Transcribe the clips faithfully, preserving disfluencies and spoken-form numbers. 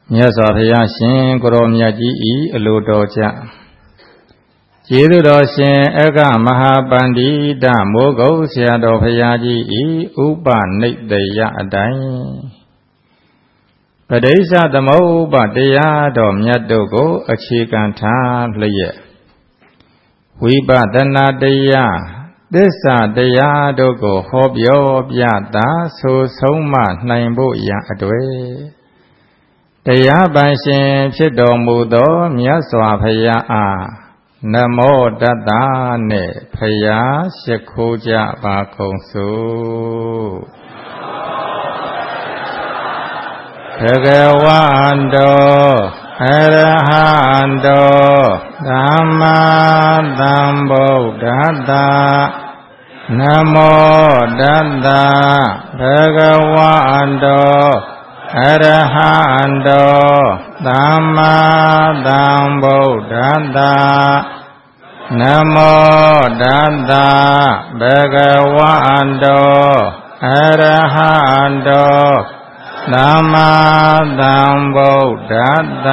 မြတ်စွာဘုရားရှင်ကိုရောမြတ်ကြီးဤအလိုတော်ကြကျေးဇူးတော်ရှင်အကမဟာပန္တိတမိုးကုတ်ဆရာတော်ဘုရားကြီးဤဥပနိတ္တယအတိုင်းပဋိစ္စသမုပ္ပါတရားတော်မြတ်တို့ကိုအခြေခံထားလျက်ဝိပဿနာတရားသစ္စာတရားတို့ကိုဟောပြောပြတာဆိုဆုံးမနိုင်ဖို့ရန်အတွေ့တရားပိုင်ရှင်ဖြစ်တော်မူသောမြတ်စွာဘုရားအားနမောတတ္တနှင့်ဖယားရှိခိုးကြပါကုန်စို့ဘဂဝန္တောအရဟံတောသမ္မာသမ္ဗုဒ္ဓတ္တနမောတတ္တဘဂဝန္တောအရဟံတောသမ္မာသမ္ဗုဒ္ဓတ္တနမောတတ္တဘဂဝန္တောအရဟံတောသမ္မာသမ္ဗုဒ္ဓတ္တ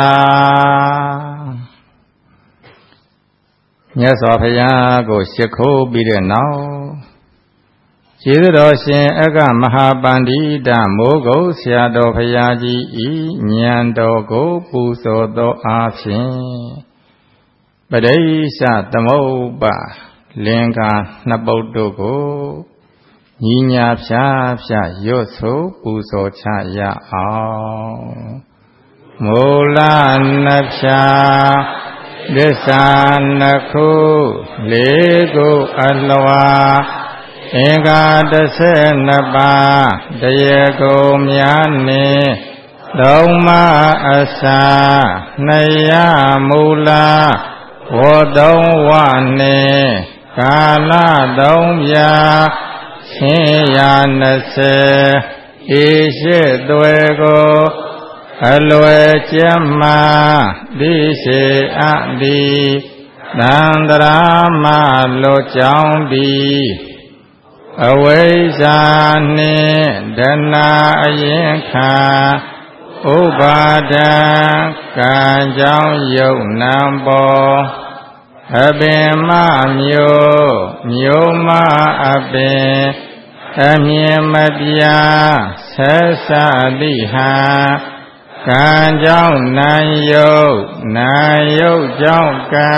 မြတ်စွာဘုရားကိုရှိခိုးပြီးတဲ့နောက်ကျေးဇူးတော်ရှင်အကမဟာပန္တိတမိုးကုတ်ဆရာတော်ဘုရားကြီးဤဉာဏ်တော်ကိုပူဇော်သောအားဖြင့်ပဋိစ္စသမုပ္ပါလင်္ကာနှစ်ပုဒ်တို့ကိုညီညာဖြာဖြာရွတ်ဆိုပူဇော်ချရအောင်မူလနှစ်ဖြာသစ္စာနှစ်ခုလေးခုအလွာအင်္ဂါတစ်ဆယ်နှစ်ပါးတရေကိုများနှင့်သုံးမအစာနှစ်ရမူလဝသုံးဝနှင့်ကာလသုံးပြချင်းရာနှစ်ဆယ်ဤရှိသွေကိုအလွယ်ကျမ်းမာဒီရှိအဒီသန္တရာမလွတ်ကြောင်းသည်အဝိဇ္ဇာနှင့်ဒနာအရင်ခါဥပါဒံကံကြောင့်ယုတ်နံပေါ်အပင်မမျိုးမျိုးမအပင်အမြင်မပြဆက်စသည်ဟာကံကြောင့်နာယုတ်နာယုတ်ကြောင့်ကံ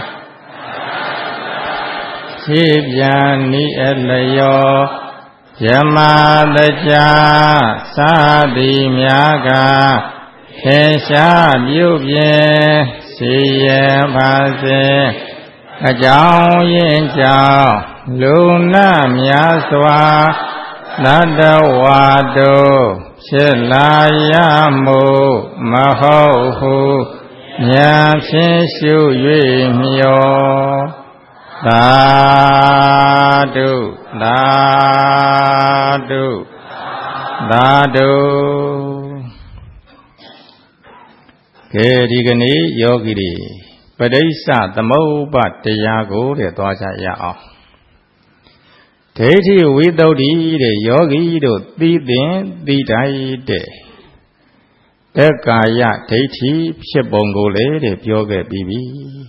ရှိပြန်ဤအလျောယမတကြာသာသည်များကခေရှားပြုပြင်စီရပါစေအကြောင်းရင်းကြောင့်လူနာများစွာသတ္တဝါတို့ဖြစ်လာရမှုမဟုတ်ဟုဉာဏ်ဖြင့်ရှု၍မျောသာဓုသာဓုသာဓုကဲဒီကနေ့ယောဂီတွေပဋိစ္စသမုပ္ပါတရားကိုတဲ့သွားကြရအောင်ဒိဋ္ဌိဝိသုဒ္ဓိတဲ့ယောဂီတို့သိတဲ့သိတိုင်းတဲ့တက္ကာယဒိဋ္ဌိဖြစ်ပုံကိုလည်းတဲ့ပြောခဲ့ပြီးပြီ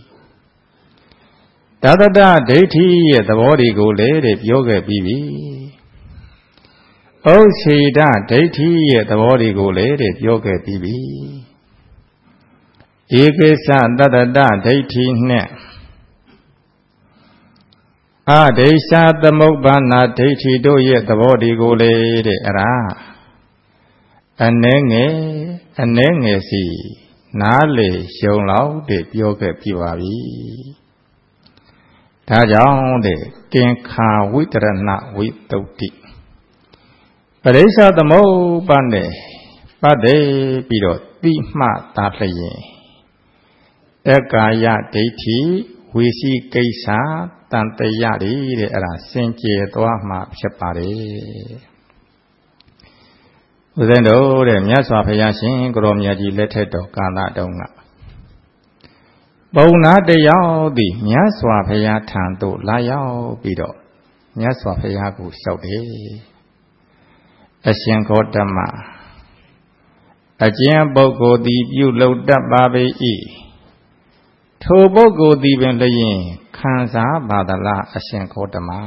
တတ္တဒိဋ္ဌိရဲ့သဘောတွေကိုလည်းတဲ့ပြောခဲ့ပြီးပြီဩစေတဒိဋ္ဌိရဲ့သဘောတွေကိုလည်းတဲ့ပြောခဲ့ပြီးပြီဧကိစ္စတတ္တဒိဋ္ဌိနဲ့အဒိဋ္ဌသမုပ္ပါဏဒိဋ္ဌိတို့ရဲ့သဘောတွေကိုလေတဲ့အဲ့ဒါအနည်းငယ်အနည်းငယ်စီနားလေရှုံလောက်တဲ့ပြောခဲ့ပြပါပြီဒါကြောင့်တဲ့ကင်္ခာဝိတရဏဝိသုဒ္ဓိပဋိစ္စသမုပ္ပါနဲ့ပတ်တယ်ပြီးတော့တိမှသာလျင်တက္ကာယဒိဋ္ဌိဝိသိကိစ္စတန်တရတွေတဲ့အဲ့ဒါစင်ကြယ်သွားမှဖြစ်ပါတယ်ဦးဇင်းတို့တဲ့မြတ်စွာဘုရားရှင်ကိုရောမြတ်ကြီးလက်ထက်တော်ကာလတုန်းကပုံနာတယောက်သည်မြတ်စွာဘုရားထံသို့လာရောက်ပြီးတော့မြတ်စွာဘုရားကိုလျှောက်တယ်အရှင်ဂေါတမအကျဉ်ပုဂ္ဂိုလ်သည်ပြုလုပ်တတ်ပါပေ၏ထိုပုဂ္ဂိုလ်သည်ပင်လျင်ခံစားပါသလားအရှင်ဂေါတမ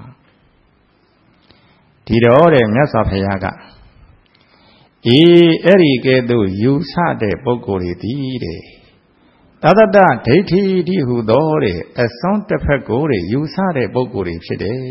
ဒီတော့တဲ့မြတ်စွာဘုရားကအေးအဲ့ဒီကဲ့သို့ယူဆတဲ့ပုဂ္ဂိုလ်တွေသည်တဲ့တသတ္တဒိဋ္ဌိတိဟုသောတဲ့အစွန်းတစ်ဖက်ကိုတဲ့ယူဆတဲ့ပုဂ္ဂိုလ်တွေဖြစ်တယ်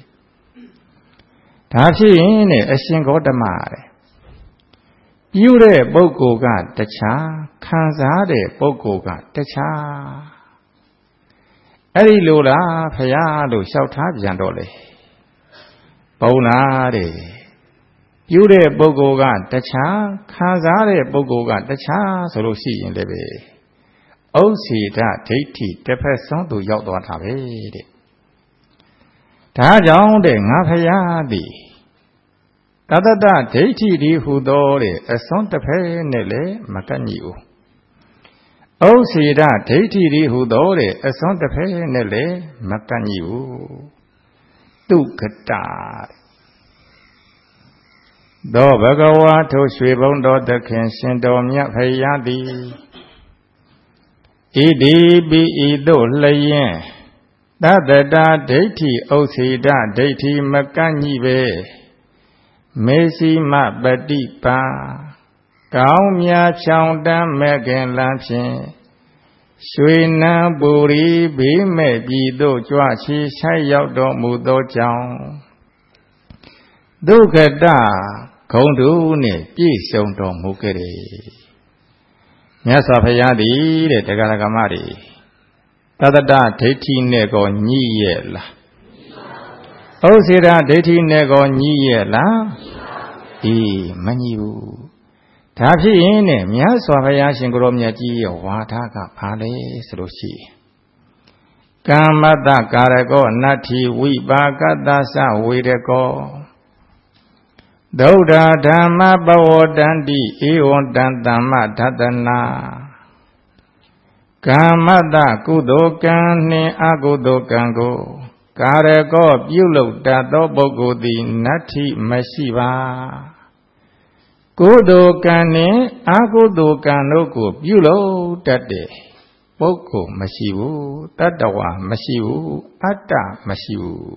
ဒါဖြစ်ရင်တဲ့အရှင်ဂေါတမတဲ့ပြုတဲ့ပုဂ္ဂိုလ်ကတခြားခံစားတဲ့ပုဂ္ဂိုလ်ကတခြားအဲ့ဒီလိုလားဖရာလို့လျှောက်ထားပြန်တော့လေပုံလားတဲ့ပြုတဲ့ပုဂ္ဂိုလ်ကတခြားခံစားတဲ့ပုဂ္ဂိုလ်ကတခြားဆိုလို့ရှိရင်လည်းပဲဥစ္စေတဒိဋ္ဌိတစ်ဖက်ဆုံးသူရောက်သွားတာပဲတဲ့ဒါကြောင့်တဲ့ငါဖရာသည်တတ္တဒိဋ္ဌိဒီဟူသောတဲ့အစွန်းတစ်ဖက်နဲ့လည်းမကန့်ညီဘူးဥစ္စေတဒိဋ္ဌိဒီဟူသောတဲ့အစွန်းတစ်ဖက်နဲ့လည်းမကန့်ညီဘူးသူကတသောဘဂဝါထိုရွှေဘုံတော်သခင်ရှင်တော်မြတ်ဖရာသည်ဣတိပိဤသို့လျင်တတ္တဒိဋ္ဌိဥစ္စေတဒိဋ္ဌိမကန့်ညီပဲမေစီမပฏิပါကောင်းမြတ်ဖြောင်းတမ်းမဲ့ခင်လမ်းဖြင့်ရွှေနံပူရီဘေးမဲ့ပြည်သို့ကြွချီဆိုင်ရောက်တော်မူသောကြောင့်ဒုက္ခတဂုံတုနှင့်ပြည့်စုံတော်မူခဲ့တယ်မြတ်စွာဘုရားသည်တဲ့တရားဓမ္မတွေတတ္တဒိဋ္ဌိနဲ့ကိုညှိရဲ့လားဥစ္စေတဒိဋ္ဌိနဲ့ကိုညှိရဲ့လားအေးမညှိဘူးဒါဖြစ်ရင်နဲ့မြတ်စွာဘုရားရှင်ကိုရောမြတ်ကြီးရဲ့ဝါဒကဘာလဲဆိုလို့ရှိရင်ကမ္မတကာရကောနတ္ထိဝိပါကတသဝေရကောဒုဒ္ဓဓမ္မပဝတန္တိဧဝံတံသမ္မထတနာကမ္မတကုသိုလ်ကံနှင့်အကုသိုလ်ကံကိုကာရကောပြုလုပ်တတ်သောပုဂ္ဂိုလ်သည်နတ္ထိမရှိပါကုသိုလ်ကံနှင့်အကုသိုလ်ကံတို့ကိုပြုလုပ်တတ်တဲ့ပုဂ္ဂိုလ်မရှိဘူးတတ္တဝါမရှိဘူးအတ္တမရှိဘူး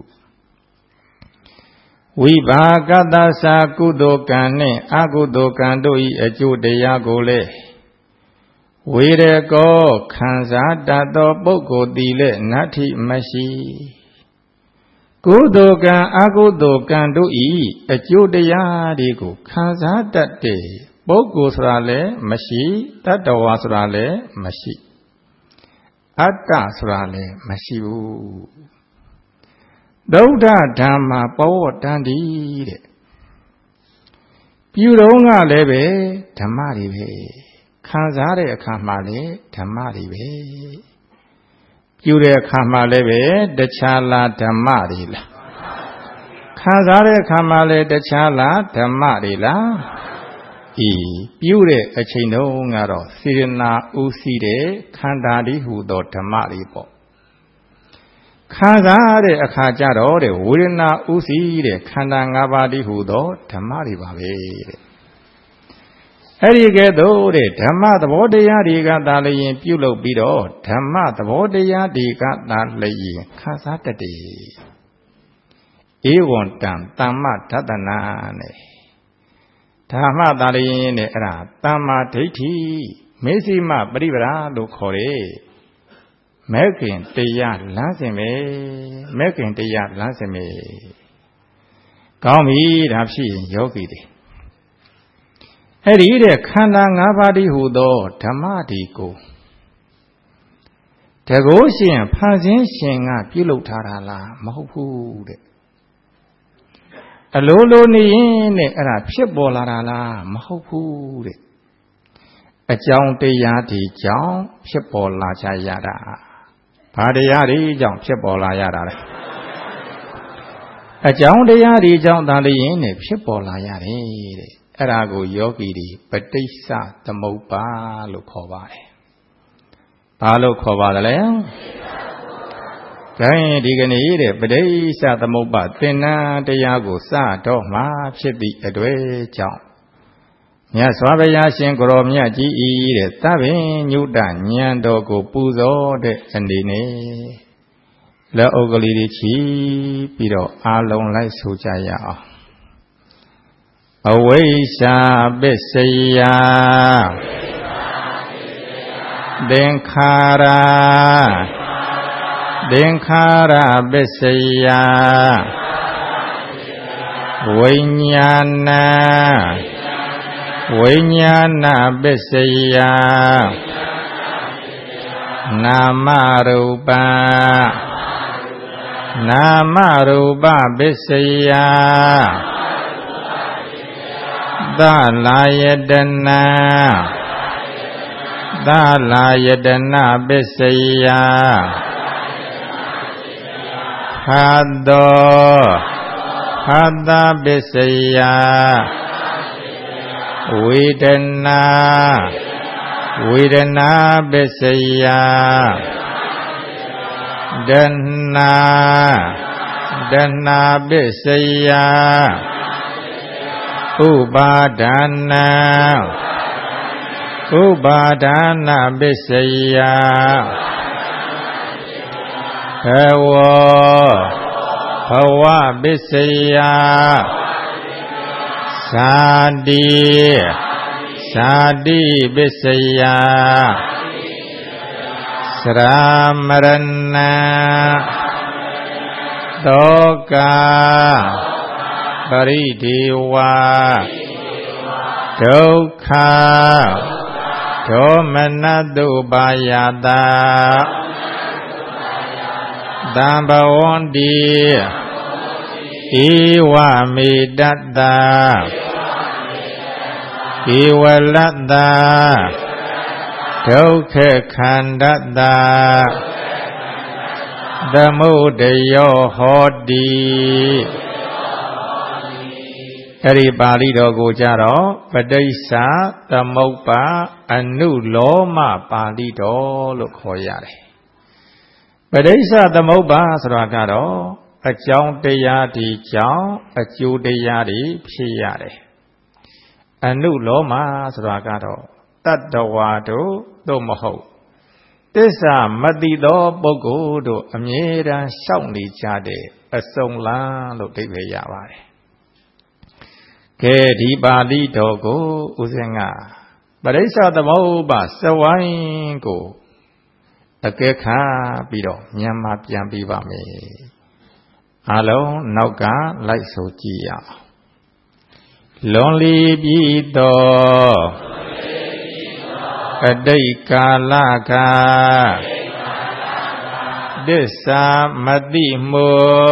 ဝိပါကတသကုသိုလ်ကံနှင့်အကုသိုလ်ကံတို့၏အကျိုးတရားကိုလည်းဝေရကောခံစားတတ်သောပုဂ္ဂိုလ်သည်လည်းနတ္ထိမရှိကုသိုလ်ကံအကုသိုလ်ကံတို့၏အကျိုးတရားတွေကိုခံစားတတ်တဲ့ပုဂ္ဂိုလ်ဆိုတာလည်းမရှိတတ္တဝါဆိုတာလည်းမရှိအတ္တဆိုတာလည်းမရှိဘူးဒုဒ္ဓဓမ္မပဝတ္တန္တိတဲ့ပြုတော့ကလည်းပဲဓမ္မတွေပဲခံစားတဲ့အခါမှာလည်းဓမ္မတွေပဲပြုတဲ့အခါမှာလည်းပဲတခြားလားဓမ္မတွေလားခံစားတဲ့အခါမှာလည်းတခြားလားဓမ္မတွေလားဤပြုတဲ့အချိန်တုန်းကတော့စေရနာဥစီတဲ့ခန္ဓာလေးဟူသောဓမ္မတွေပေါ့ခံစားတဲ့အခါကျတော့တဲ့ဝေဒနာဥစီတဲ့ခန္ဓာ၅ပါးတည်းဟူသောဓမ္မတွေပါပဲတဲ့အဲ့ဒီကဲ့သို့တဲ့ဓမ္မသဘောတရားတွေကသာလျင်ပြုလုပ်ပြီးတော့ဓမ္မသဘောတရားတွေကသာလျင်ခံစားတတ်တယ်ဧဝံတံသမ္မထတနာနဲ့ဓမ္မသာလျင်နဲ့အဲ့ဒါသမ္မာဒိဋ္ဌိမေစီမပရိပရာလို့ခေါ်တယ်မဲခင်တရားလမ်းစဉ်ပဲမဲခင်တရားလမ်းစဉ်ပဲကောင်းပြီဒါဖြစ်ရင်ယောဂီတွေအဲ့ဒီတဲ့ခန္ဓာ၅ပါးတည်းဟူသောဓမ္မဒီကိုတကောရှင်ဖန်ဆင်းရှင်ကပြုလုပ်ထားတာလားမဟုတ်ဘူးတဲ့အလိုလိုနေရင်တဲ့အဲ့ဒါဖြစ်ပေါ်လာတာလားမဟုတ်ဘူးတဲ့အကြောင်းတရားဒီကြောင့်ဖြစ်ပေါ်လာကြရတာဘာတရားတွေကြောင့်ဖြစ်ပေါ်လာရတာလဲအကြောင်းတရားတွေကြောင့်သာလျင်နဲ့ဖြစ်ပေါ်လာရတယ်တဲ့အဲ့ဒါကိုယောဂီတွေပဋိစ္စသမုပ္ပါလို့ခေါ်ပါတယ်ဘာလို့ခေါ်ပါသလဲဒါရင်ဒီကနေ့တဲ့ပဋိစ္စသမုပ္ပါသင်္นานတရားကိုစတော့မှဖြစ်သည့်အတွေ့ကြောင့်မြတ်စွာဘုရားရှင်ကိုရောမြတ်ကြီးဤတဲ့သဗ္ဗညုတဉာဏ်တော်ကိုပူဇော်တဲ့အနေနဲ့လက်အုပ်ကလေးတွေချီပြီးတော့အာလုံးလိုက်ဆိုကြရအောင်အဝိဇ္ဇာပစ္စယသင်္ခါရသင်္ခါရပစ္စယဝိညာဏဝိညာဏပစ္စယနာမရူပနာမရူပပစ္စယသလာယတနာသလာယတနာပစ္စယခါတောခါတပစ္စယဝေဒနာဝေဒနာပစ္စယဒနာဒနာပစ္စယဥပါဒနာဥပါဒနာပစ္စယဘဝဘဝပစ္စယသာတိသာတိပစ္စယသရမရဏတောကပရိဒေဝဒုက္ခဒေါမနတုပါယတာသံဘဝန္တိဧဝမေတ္တာဧဝလတ္တာဒုက္ခခန္ဓတ္တာသမုဒယောဟောတိအဲ့ဒီပါဠိတော်ကိုကြတော့ပဋိစ္စသမုပ္ပါအနုလောမပါဠိတော်လို့ခေါ်ရတယ်ပဋိစ္စသမုပ္ပါဆိုတာကတော့အကြောင်းတရားဒီကြောင့်အကျိုးတရားတွေဖြစ်ရတယ်အနုလောမဆိုတာကတော့တတ္တဝါတို့သို့မဟုတ်သစ္စာမသိသောပုဂ္ဂိုလ်တို့အမြဲတမ်းရှောက်နေကြတဲ့အစုံလန်းလို့အဓိပ္ပာယ်ရပါတယ်ကဲဒီပါဠိတော်ကိုဦးဇင်းကပဋိစ္စသမုပ္ပါစဝိုင်းကိုအကဲခါပြီးတော့မြန်မာပြန်ပြပါမယ်အလုံးနောက်ကလိုက်ဆိုကြည့်ရအောင်လွန်လီပြီးတော့အတိတ်ကာလကသစ္စာမတိမှု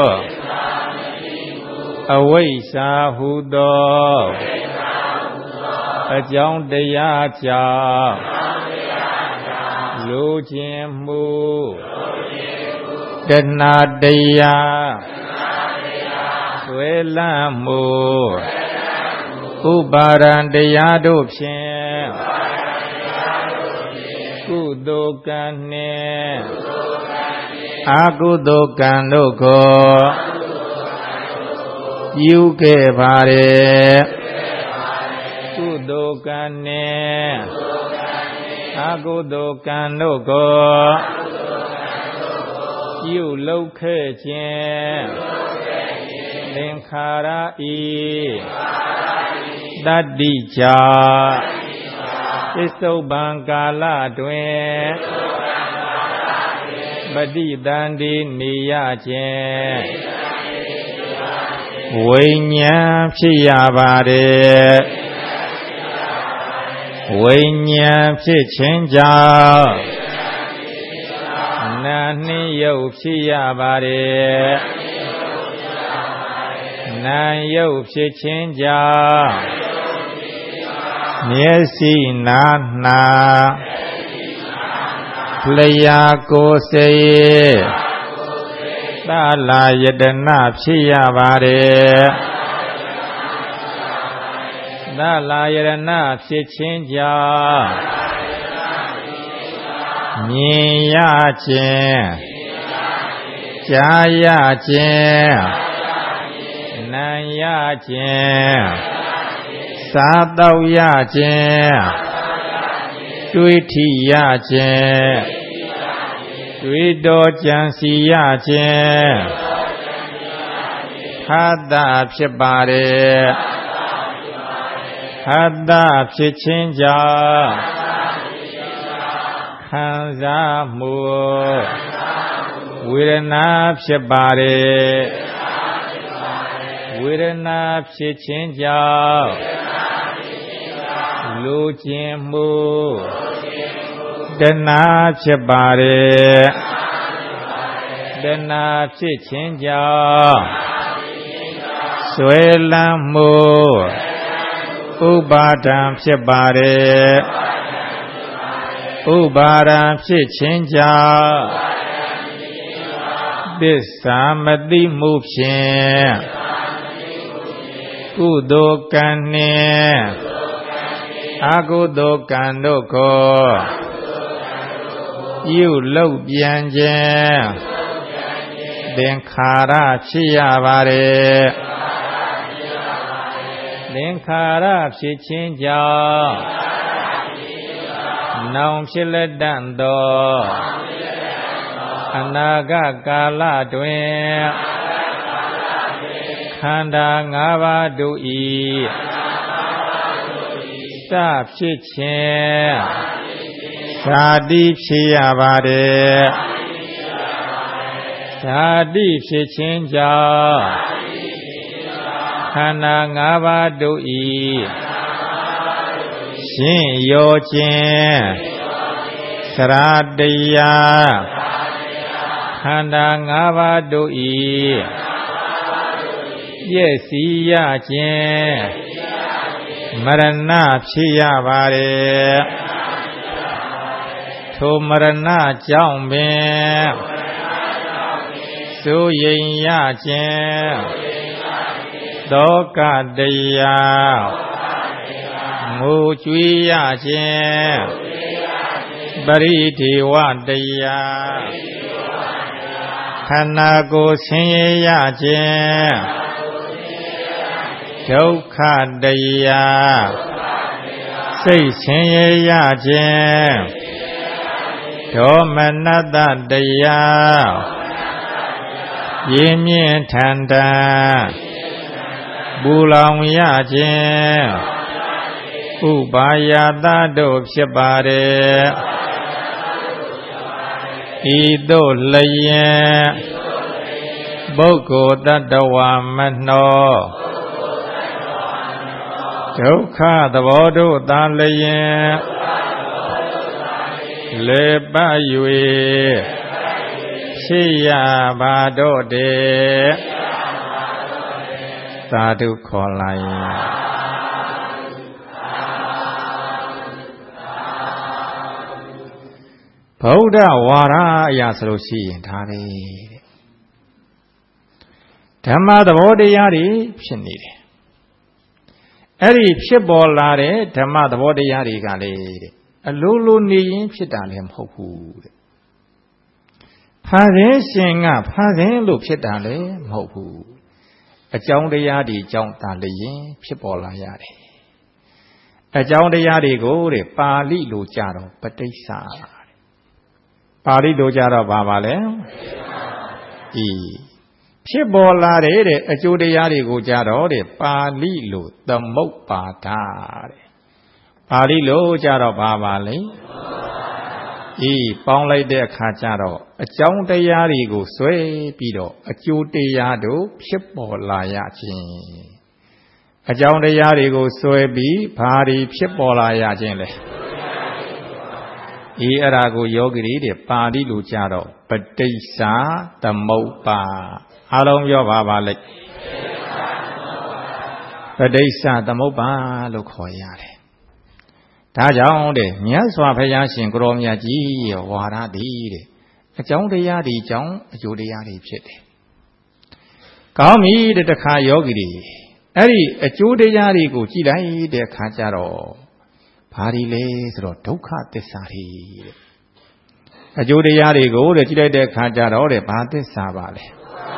အဝိဇ္ဇာဟုသောအကြောင်းတရားကြောင့်လိုခြင်းမှုတဏှာတရားဆွဲလန်းမှုဥပါဒံတရားတို့ဖြင့်ကုသိုလ်ကံနှင့်အကုသိုလ်ကံတို့ကိုပြုခဲ့ပါれကုသိုလ်ကံနှင့်အကုသိုလ်ကံတို့ကိုပြုလုပ်ခဲ့ခြင်းသင်္ခါရဤတတ္တိကြောင့်ပစ္စုပန်ကာလတွင်ပฏิတန္တိနေရခြင်းဝိညာဉ်ဖြစ်ရပါတယ်ဝိညာဉ်ဖြစ်ခြင်းကြောင့်နာနှင်းရုပ်ဖြစ်ရပါတယ်နာရုပ်ဖြစ်ခြင်းကြောင့်မျက်စိနာနာလျာကိုယ်စိတ်သလာယတနာဖြစ်ရပါတယ်သလာယတနာဖြစ်ခြင်းကြောင့်မြင်ရခြင်းကြားရခြင်းနာရခြင်းစားတောက်ရခြင်းတွေးထိရခြင်းတွေးတော်ကြံစီရခြင်းဟတ္တဖြစ်ပါတယ်ဟတ္တဖြစ်ခြင်းကြောင့်ခံစားမှုဝေဒနာဖြစ်ပါတယ်ဝေဒနာဖြစ်ခြင်းကြောင့်လိုချင်မှုတဏှာဖြစ်ပါတယ်တဏှာဖြစ်ခြင်းကြောင့်ဆွဲလန်းမှုဥပါဒံဖြစ်ပါတယ်ဥပါဒံဖြစ်ခြင်းကြောင့်သစ္စာမသိမှုဖြင့်ကုသိုလ်ကံနှင့်အကုသိုလ်ကံတို့ကိုပြုလုပ်ပြန်ခြင်းသင်္ခါရဖြစ်ရပါတယ်သင်္ခါရဖြစ်ခြင်းကြောင့်နောင်ဖြစ်လက်တတ်သောအနာဂတ်ကာလတွင်ခန္ဓာ၅ပါးတို့၏စဖြစ်ခြင်းဓာတိဖြစ်ရပါတယ်ဓာတိဖြစ်ခြင်းကြောင့်ခန္ဓာ၅ပါးတို့၏ရှင်းရောခြင်းသရတရားခန္ဓာ၅ပါးတို့၏ပြည့်စည်ရခြင်းမရဏဖြစ်ရပါတယ်ထိုမရဏကြောင့်ပင်စိုးရိမ်ရခြင်းသောကတရားငိုကြွေးရခြင်းပရိဒေဝတရားခန္ဓာကိုယ်ဆင်းရဲရခြင်းဒုက္ခတရားစိတ်ဆင်းရဲရခြင်းဒေါမနတတရားပြင်းပြင်းထန်ထန်ပူလောင်ရခြင်းဥပါယတတို့ဖြစ်ပါတယ်ဤသို့လျင်ပုဂ္ဂိုလ်တ attva မနှောဒုက္ခသဘောတို့သာလျင်လေပတ်၍ဖြစ်ရပါတော့တယ်သာဓုခေါ်လိုက်ဗုဒ္ဓဝါဒအရာဆိုလို့ရှိရင်ဒါပဲဓမ္မသဘောတရားတွေဖြစ်နေတယ်အဲ့ဒီဖြစ်ပေါ်လာတဲ့ဓမ္မသဘောတရားတွေကလေအလိုလိုနေရင်ဖြစ်တာလည်းမဟုတ်ဘူးတဲ့ဖန်ဆင်းရှင်ကဖန်ဆင်းလို့ဖြစ်တာလည်းမဟုတ်ဘူးအကြောင်းတရားတွေကြောင့်သာလျင်ဖြစ်ပေါ်လာရတယ်အကြောင်းတရားတွေကိုတဲ့ပါဠိလိုကြတော့ပဋိစ္စပါဠိလိုကြတော့ဘာပါလဲဤဖြစ်ပေါ်လာတဲ့တဲ့အကျိုးတရားတွေကိုကြတော့တဲ့ပါဠိလိုသမုပ္ပါဒတဲ့ပါဠိလိုကြတော့ဘာပါလဲဤပေါင်းလိုက်တဲ့အခါကျတော့အကြောင်းတရားတွေကိုဆွဲပြီးတော့အကျိုးတရားတို့ဖြစ်ပေါ်လာရခြင်းအကြောင်းတရားတွေကိုဆွဲပြီးဘာတွေဖြစ်ပေါ်လာရခြင်းလဲဤအဲ့ဒါကိုယောဂီတွေပါဠိလိုကြတော့ပဋိစ္စသမုပ္ပါအားလုံးပြောပါပါလိမ့်ပဋိစ္စသမုပ္ပါလို့ခေါ်ရတယ်ဒါကြောင့်တဲ့မြတ်စွာဘုရားရှင်ကိုရောမြတ်ကြီးရဲ့ဝါဒတည်တဲ့အကြောင်းတရားတွေကြောင့်အကျိုးတရားတွေဖြစ်တယ်ကောင်းပြီတဲ့တခါယောဂီတွေအဲ့ဒီအကျိုးတရားတွေကိုကြည်လိုက်တဲ့အခါကျတော့ဘာတွေလဲဆိုတော့ဒုက္ခသစ္စာတွေတဲ့အကျိုးတရားတွေကိုတဲ့ကြည်လိုက်တဲ့အခါကျတော့တဲ့ဘာသစ္စာပါလဲ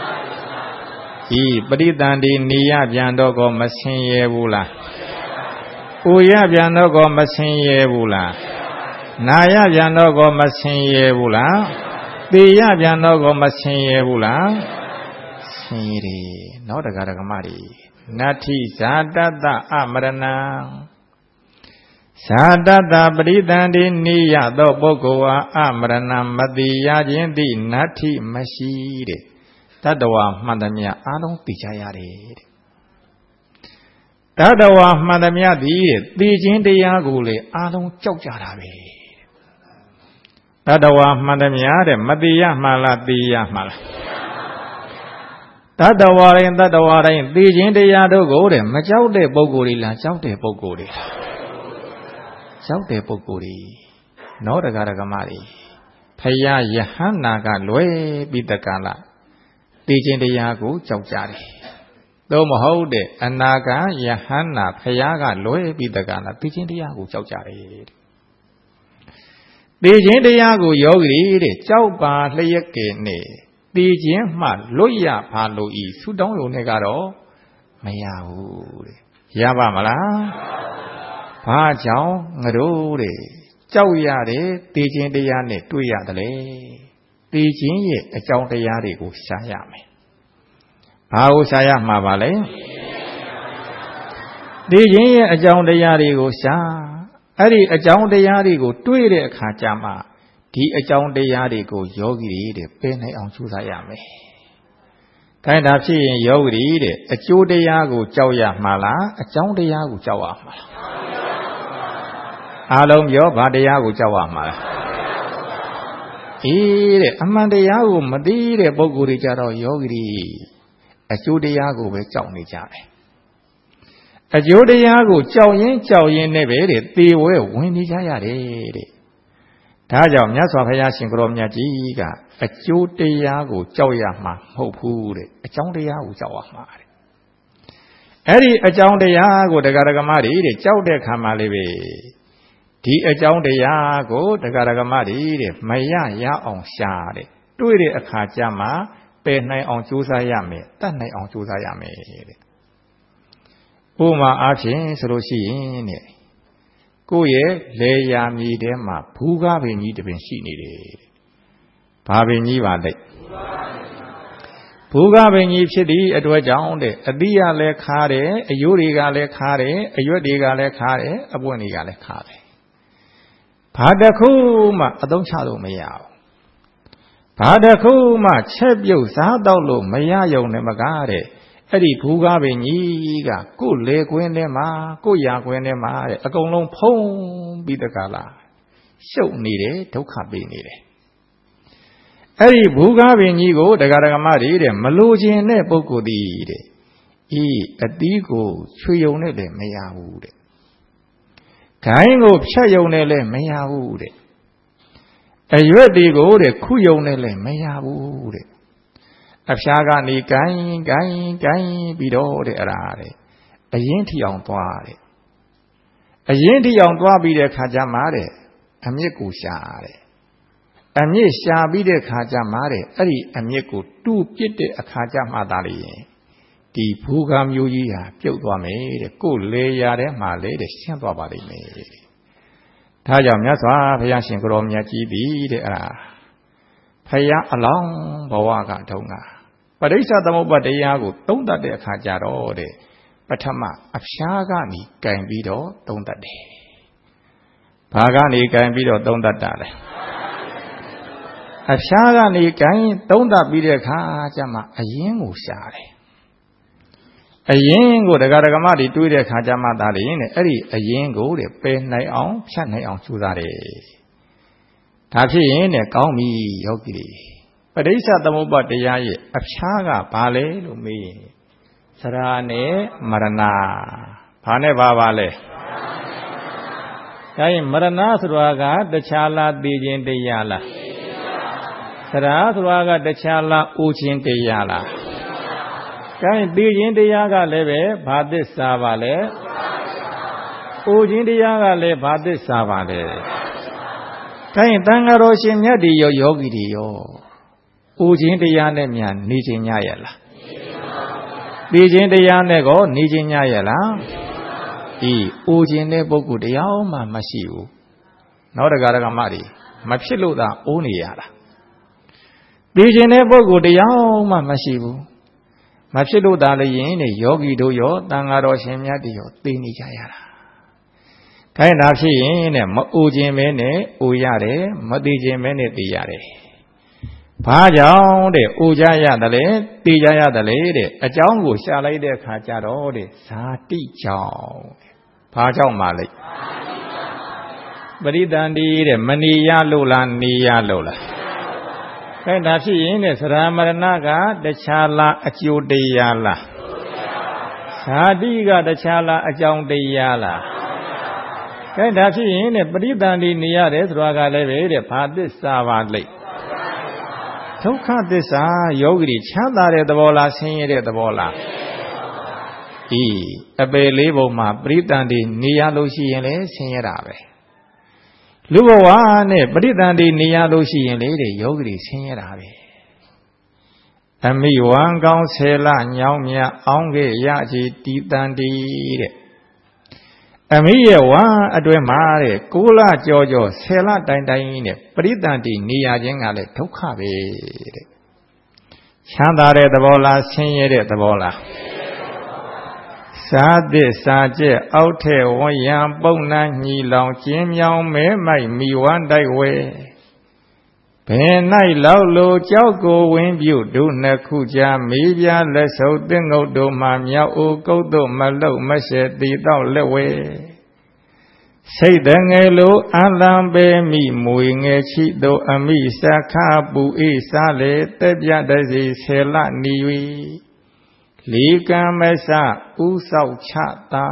ဤပရိသန္တိနေရပြန်တော့ကောမဆင်းရဲဘူးလားဥရပြန်တော့ကောမဆင်းရဲဘူးလားနာရပြန်တော့ကောမဆင်းရဲဘူးလားသေရပြန်တော့ကောမဆင်းရဲဘူးလားဆင်းရဲတယ်နော်တရားဓမ္မတွေနတ္ထိဇာတတအမရဏံဇာတတပရိသန္တိနိယသောပုဂ္ဂိုလ်ဟာအမရဏံမတိရခြင်းသည့်နတ္ထိမရှိတဲ့တတ္တဝါမှန်သမျှအားလုံးသိကြရတယ်တဲ့တတ္တဝါမှန်သမျှသည်တဲ့သိခြင်းတရားကိုလေအားလုံးကြောက်ကြတာပဲတတ္တဝါမှန်သမျှတဲ့မတိရမှလားသိရမှလားတတ္တဝါတိုင်းတတ္တဝါတိုင်းသိခြင်းတရားတို့ကိုတဲ့မကြောက်တဲ့ပုဂ္ဂိုလ်တွေလားကြောက်တဲ့ပုဂ္ဂိုလ်တွေလားကြောက်တဲ့ပုဂ္ဂိုလ်တွေနောတကာရကမတွေဖယားယဟန္နာကလွယ်ပြီးတက္ကလာသိခြင်းတရားကိုကြောက်ကြတယ်သို့မဟုတ်တဲ့အနာဂါယဟန္နာဖယားကလွယ်ပြီးတက္ကလာသိခြင်းတရားကိုကြောက်ကြတယ်သိခြင်းတရားကိုယောဂီတဲ့ကြောက်ပါလျက်ကဲနဲ့သိခြင်းမှလွတ်ရပါလို့ဤဆုတောင်းရုံနဲ့ကတော့မရဘူးတဲ့ရပါမလားဘာကြောင့်ငါတို့တဲ့ကြောက်ရတယ်သိခြင်းတရားနဲ့တွေ့ရတယ်လေသိခြင်းရဲ့အကြောင်းတရားတွေကိုရှားရမယ်ဘာကိုရှားရမှာပါလဲသိခြင်းရဲ့အကြောင်းတရားတွေကိုရှားအဲ့ဒီအကြောင်းတရားတွေကိုတွေ့တဲ့အခါကျမှဒီအကြောင်းတရားတွေကိုယောဂီတွေတဲ့ပယ်နိုင်အောင်ကြိုးစားရမယ်။ခိုင်းတာဖြစ်ရင်ယောဂီတွေတဲ့အကျိုးတရားကိုကြောက်ရမှာလားအကြောင်းတရားကိုကြောက်ရမှာလားအားလုံးပြောဘာတရားကိုကြောက်ရမှာလားအေးတဲ့အမှန်တရားကိုမသိတဲ့ပုဂ္ဂိုလ်တွေကြတော့ယောဂီတွေအကျိုးတရားကိုပဲကြောက်နေကြတယ်အကျိုးတရားကိုကြောက်ရင်ကြောက်ရင်နဲ့ပဲတဲ့သေဝဲဝင်နေကြရတယ်တဲ့ဒါကြောင့်မြတ်စွာဘုရားရှင်ကိုရောမြတ်ကြီးကအကျိုးတရားကိုကြောက်ရမှာမဟုတ်ဘူးတဲ့အကြောင်းတရားကိုကြောက်ရမှာတဲ့အဲ့ဒီအကြောင်းတရားကိုတရားဓမ္မတွေတဲ့ကြောက်တဲ့ခါမှလေးပဲဒီအကြောင်းတရားကိုတရားဓမ္မတွေတဲ့မရရအောင်ရှာတဲ့တွေ့တဲ့အခါကျမှပယ်နိုင်အောင်ကြိုးစားရမယ်တတ်နိုင်အောင်ကြိုးစားရမယ်တဲ့ဥပမာအားဖြင့်ဆိုလို့ရှိရင်တဲ့ကိုယ့်ရဲ့လေယာမြေထဲမှာဘူကားပင်ကြီးတစ်ပင်ရှိနေတယ်။ဘာပင်ကြီးပါလဲ။ဘူကားပင်ကြီးဖြစ်သည့်အတွက်ကြောင့်တဲ့အသီးကလည်းခါတယ်အယိုးတွေကလည်းခါတယ်အရွက်တွေကလည်းခါတယ်အပွင့်တွေကလည်းခါတယ်။ဘာတစ်ခုမှအသုံးချလို့မရဘူး။ဘာတစ်ခုမှချက်ပြုတ်စားတော့လို့မရယုံနဲ့မကားတဲ့အဲ့ဒီဘူကားပင်ကြီးကကိုယ်လေကွင်းထဲမှာကိုယ်ရာကွင်းထဲမှာတဲ့အကုန်လုံးဖုံးပြီးတကလားရှုပ်နေတယ်ဒုက္ခပေးနေတယ်အဲ့ဒီဘူကားပင်ကြီးကိုတရားဓမ္မတွေတဲ့မလိုချင်တဲ့ပုဂ္ဂိုလ်သည်တဲ့ဤအတီးကိုချွေယုံနဲ့လည်းမရဘူးတဲ့ခိုင်းကိုဖြတ်ယုံနဲ့လည်းမရဘူးတဲ့အရွက်တွေကိုတဲ့ခုယုံနဲ့လည်းမရဘူးတဲ့အဖျားကနေကိုင်းကိုင်းကိုင်းပြီးတော့တဲ့အဲ့ဒါတဲ့အရင်ထီအောင်သွားတဲ့အရင်ထီအောင်သွားပြီးတဲ့ခါကျမှတဲ့အမြစ်ကိုရှာတဲ့အမြစ်ရှာပြီးတဲ့ခါကျမှတဲ့အဲ့ဒီအမြစ်ကိုတူပစ်တဲ့အခါကျမှသာလေဒီဘူကားမျိုးကြီးဟာပြုတ်သွားမယ်တဲ့ကိုယ်လေရာထဲမှာလေတဲ့ရှင်းသွားပါလိမ့်မယ်ဒါကြောင့်မြတ်စွာဘုရားရှင်ကိုရောမြတ်ကြီးသည်တဲ့အဲ့ဒါဖယားအလောင်းဘဝကတုန်းကပရိစ္ဆသမုပ္ပါတရားကိုသုံးတတ်တဲ့အခါကျတော့တဲ့ပထမအဖျားကနေကင်ပြီးတော့သုံးတတ်တယ်။ဘာကနေကင်ပြီးတော့သုံးတတ်တာလဲ။အဖျားကနေကင်သုံးတတ်ပြီးတဲ့အခါကျမှအရင်ကိုရှာတယ်။အရင်ကိုဒကာဒကမတွေတွေးတဲ့အခါကျမှသာလေနဲ့အဲ့ဒီအရင်ကိုတဲ့ပယ်နိုင်အောင်ဖြတ်နိုင်အောင်ကြိုးစားတယ်။ဒါဖြစ်ရင်တဲ့ကောင်းပြီယောဂီတွေပဋိစ္စသမုပ္ပါတရားရဲ့အဖျားကဘာလဲလို့မေးရင်သရာနဲ့မရဏဘာနဲ့ဘာပါလဲဒါရင်မရဏဆိုတာကတခြားလားသိခြင်းတရားလားသရာဆိုတာကတခြားလားအိုခြင်းတရားလားဒါရင်သိခြင်းတရားကလည်းပဲဘာသစ္စာပါလဲအိုခြင်းတရားကလည်းဘာသစ္စာပါလဲဒါရင်တန်ဃာတော်ရှင်မြတ်ဒီရောယောဂီတွေရောအိုခြင်းတရားနဲ့မြန်နေခြင်းညရဲ့လားသိခြင်းတရားနဲ့ကောနေခြင်းညရဲ့လားဤအိုခြင်းတဲ့ပုဂ္ဂိုလ်တရားမှမရှိဘူးနောက်တကားကမှတွေမဖြစ်လို့သာအိုးနေရတာသိခြင်းတဲ့ပုဂ္ဂိုလ်တရားမှမရှိဘူးမဖြစ်လို့သာလည်းရင်တဲ့ယောဂီတို့ရောတန်ဃာတော်ရှင်မြတ်တွေရောသိနေကြရတာခိုင်းတာဖြစ်ရင်တဲ့မအိုခြင်းပဲနဲ့အိုရတယ်မသိခြင်းပဲနဲ့သိရတယ်ဘာကြောင့်တဲ့အိုကြရတယ်လဲသိကြရတယ်လေတဲ့အကြောင်းကိုရှာလိုက်တဲ့အခါကျတော့တဲ့ဇာတိကြောင့်ဘာကြောင့်မှလဲပရိသန္တိတဲ့မနေရလို့လားနေရလို့လားခိုင်းတာဖြစ်ရင်တဲ့သရမရဏကတခြားလားအကျိုးတရားလားဇာတိကတခြားလားအကြောင်းတရားလားခိုင်းတာဖြစ်ရင်တဲ့ပရိသန္တိနေရတယ်ဆိုတာကလည်းပဲတဲ့ဘာသစ္စာပါလိမ့်ဒုက္ခသစ္စာယောဂီချမ်းသာတဲ့သဘောလားဆင်းရဲတဲ့သဘောလားဤအပေလေးပုံမှာပရိသန္တိနေရလို့ရှိရင်လည်းဆင်းရဲတာပဲလူဘဝနဲ့ပရိသန္တိနေရလို့ရှိရင်လေတဲ့ယောဂီဆင်းရဲတာပဲအမိဝံကောင်းဆယ်လညောင်းမြအောင်းခဲ့ရချီတီတန်တီတဲ့အမိရဲ့ဝါအတွဲမှာတဲ့ကိုးလကြောကြောဆယ်လတိုင်တိုင်နဲ့ပရိသန္တိနေရခြင်းကလည်းဒုက္ခပဲတဲ့ချမ်းသာတဲ့သဘောလားဆင်းရဲတဲ့သဘောလားစာသစ်စာကျက်အောက်ထဲဝရံပုံနှံညီလောင်ကျင်းမြောင်းမဲမိုက်မိဝမ်းတိုက်ဝဲဘယ်၌လောက်လိုကြောက်ကိုဝင်းပြုဒုနှစ်ခုကြားမေးပြလက်စုပ်သင်္ကုတ်တို့မှမြောက်အိုကုတ်တို့မလုတ်မရှဲတီတော့လက်ဝဲစိတ်တငယ်လိုအလံပေမိမွေငယ်ချီတို့အမိစခါပူအေးစားလေတက်ပြတစီဆယ်လနီဝီလီကံမဆဥဆောက်ချတာ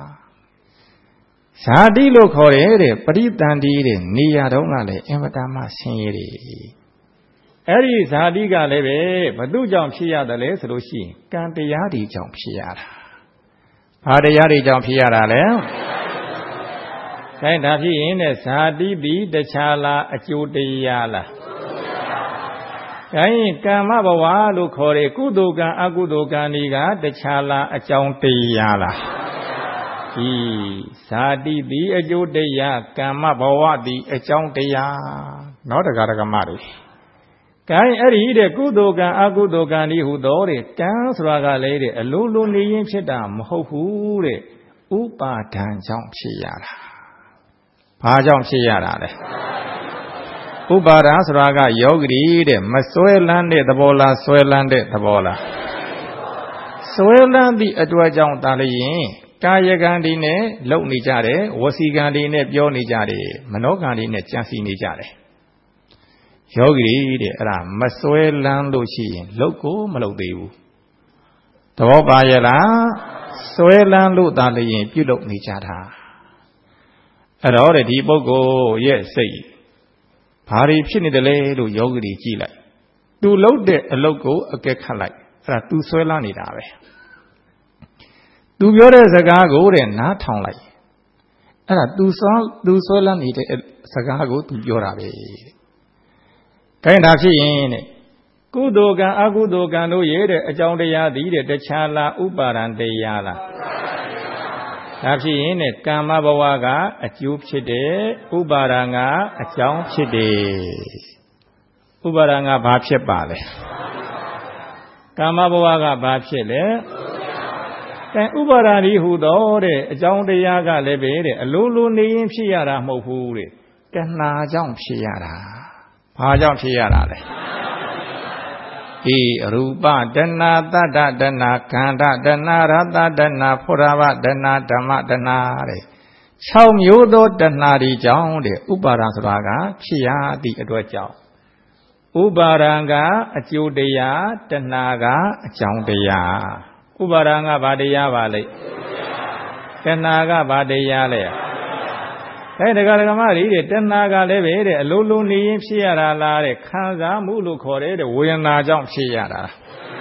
ဇာတိလို့ခေါ်တယ်တဲ့ပရိသန္တိတဲ့နေရာတုန်းကလည်းအင်မတန်မှဆင်းရဲတယ်အဲ့ဒီဇာတိကလည်းပဲဘသူကြောင့်ဖြစ်ရတယ်လဲဆိုလို့ရှိရင်ကံတရားတွေကြောင့်ဖြစ်ရတာဘာတရားတွေကြောင့်ဖြစ်ရတာလဲခိုင်းဒါဖြစ်ရင်တဲ့ဇာတိပြီးတခြားလားအကျိုးတရားလားခိုင်းကာမဘဝလို့ခေါ်တယ်ကုသိုလ်ကံအကုသိုလ်ကံတွေကတခြားလားအကြောင်းတရားလားဤဇာတိပြီးအကျိုးတရားကာမဘဝသည်အကြောင်းတရားနောက်တကားတကမတွေခိုင်းအဲ့ဒီတဲ့ကုသိုလ်ကံအကုသိုလ်ကံဒီဟုသောတဲ့ကံဆိုတာကလည်းတဲ့အလိုလိုနေရင်ဖြစ်တာမဟုတ်ဘူးတဲ့ဥပါဒံကြောင့်ဖြစ်ရတာဘာကြောင့်ဖြစ်ရတာလဲဥပါဒံဆိုတာကယောဂီတဲ့မစွဲလန်းတဲ့သဘောလားစွဲလန်းတဲ့သဘောလားစွဲလန်းသည့်အတွက်ကြောင့်တာလျင်ကာယကံဒီနဲ့လုံနေကြတယ်ဝစီကံဒီနဲ့ပြောနေကြတယ်မနောကံဒီနဲ့ကြံစီနေကြတယ်ယောဂီတဲ့အဲ့ဒါမစွဲလန်းလို့ရှိရင်လုံကိုမလုံသေးဘူးသဘောပါရဲ့လားစွဲလန်းလို့တာလျင်ပြုလုပ်နေကြတာအဲ့တော့တဲ့ဒီပုဂ္ဂိုလ်ရဲ့စိတ်ဘာတွေဖြစ်နေတယ်လဲလို့ယောဂီကြည့်လိုက်သူလှုပ်တဲ့အလုပ်ကိုအကဲခတ်လိုက်အဲ့ဒါသူဆွဲလန်းနေတာပဲသူပြောတဲ့စကားကိုတဲ့နားထောင်လိုက်အဲ့ဒါသူဆွမ်းသူဆွဲလန်းနေတဲ့စကားကိုသူပြောတာပဲခိုင်းတာဖြစ်ရင်တဲ့ကုသိုလ်ကံအကုသိုလ်ကံတို့ရဲ့တဲ့အကြောင်းတရားသည်တဲ့တခြားလားဥပါဒံတရားလားဒါဖြစ်ရင်တဲ့ကာမဘဝကအကျိုးဖြစ်တယ်ဥပါဒံကအကြောင်းဖြစ်တယ်ဥပါဒံကဘာဖြစ်ပါလဲကာမဘဝကဘာဖြစ်လဲအဲဥပါဒံဒီဟူသောတဲ့အကြောင်းတရားကလည်းပဲတဲ့အလိုလိုနေရင်ဖြစ်ရတာမဟုတ်ဘူးတဲ့တဏှာကြောင့်ဖြစ်ရတာဘာကြောင့်ဖြစ်ရတာလဲဤရူပတဏ္ဏတတ္တတဏ္ဏခန္ဓာတဏ္ဏရတ္တတဏ္ဏဖောရဝတဏ္ဏဓမ္မတဏ္ဏတဲ့၆မျိုးသောတဏ္ဏဒီကြောင့်တဲ့ဥပါဒံဆိုတာကဖြစ်ရသည့်အတွက်ကြောင့်ဥပါဒံကအကျိုးတရားတဏှာကအကြောင်းတရားဥပါဒံကဘာတရားပါလဲတဏှာကဘာတရားလဲအဲဒကာဒကမကြီးတဲ့တဏှာကလည်းပဲတဲ့အလိုလိုနေရင်ဖြစ်ရတာလားတဲ့ခံစားမှုလို့ခေါ်တယ်တဲ့ဝေဒနာကြောင့်ဖြစ်ရတာ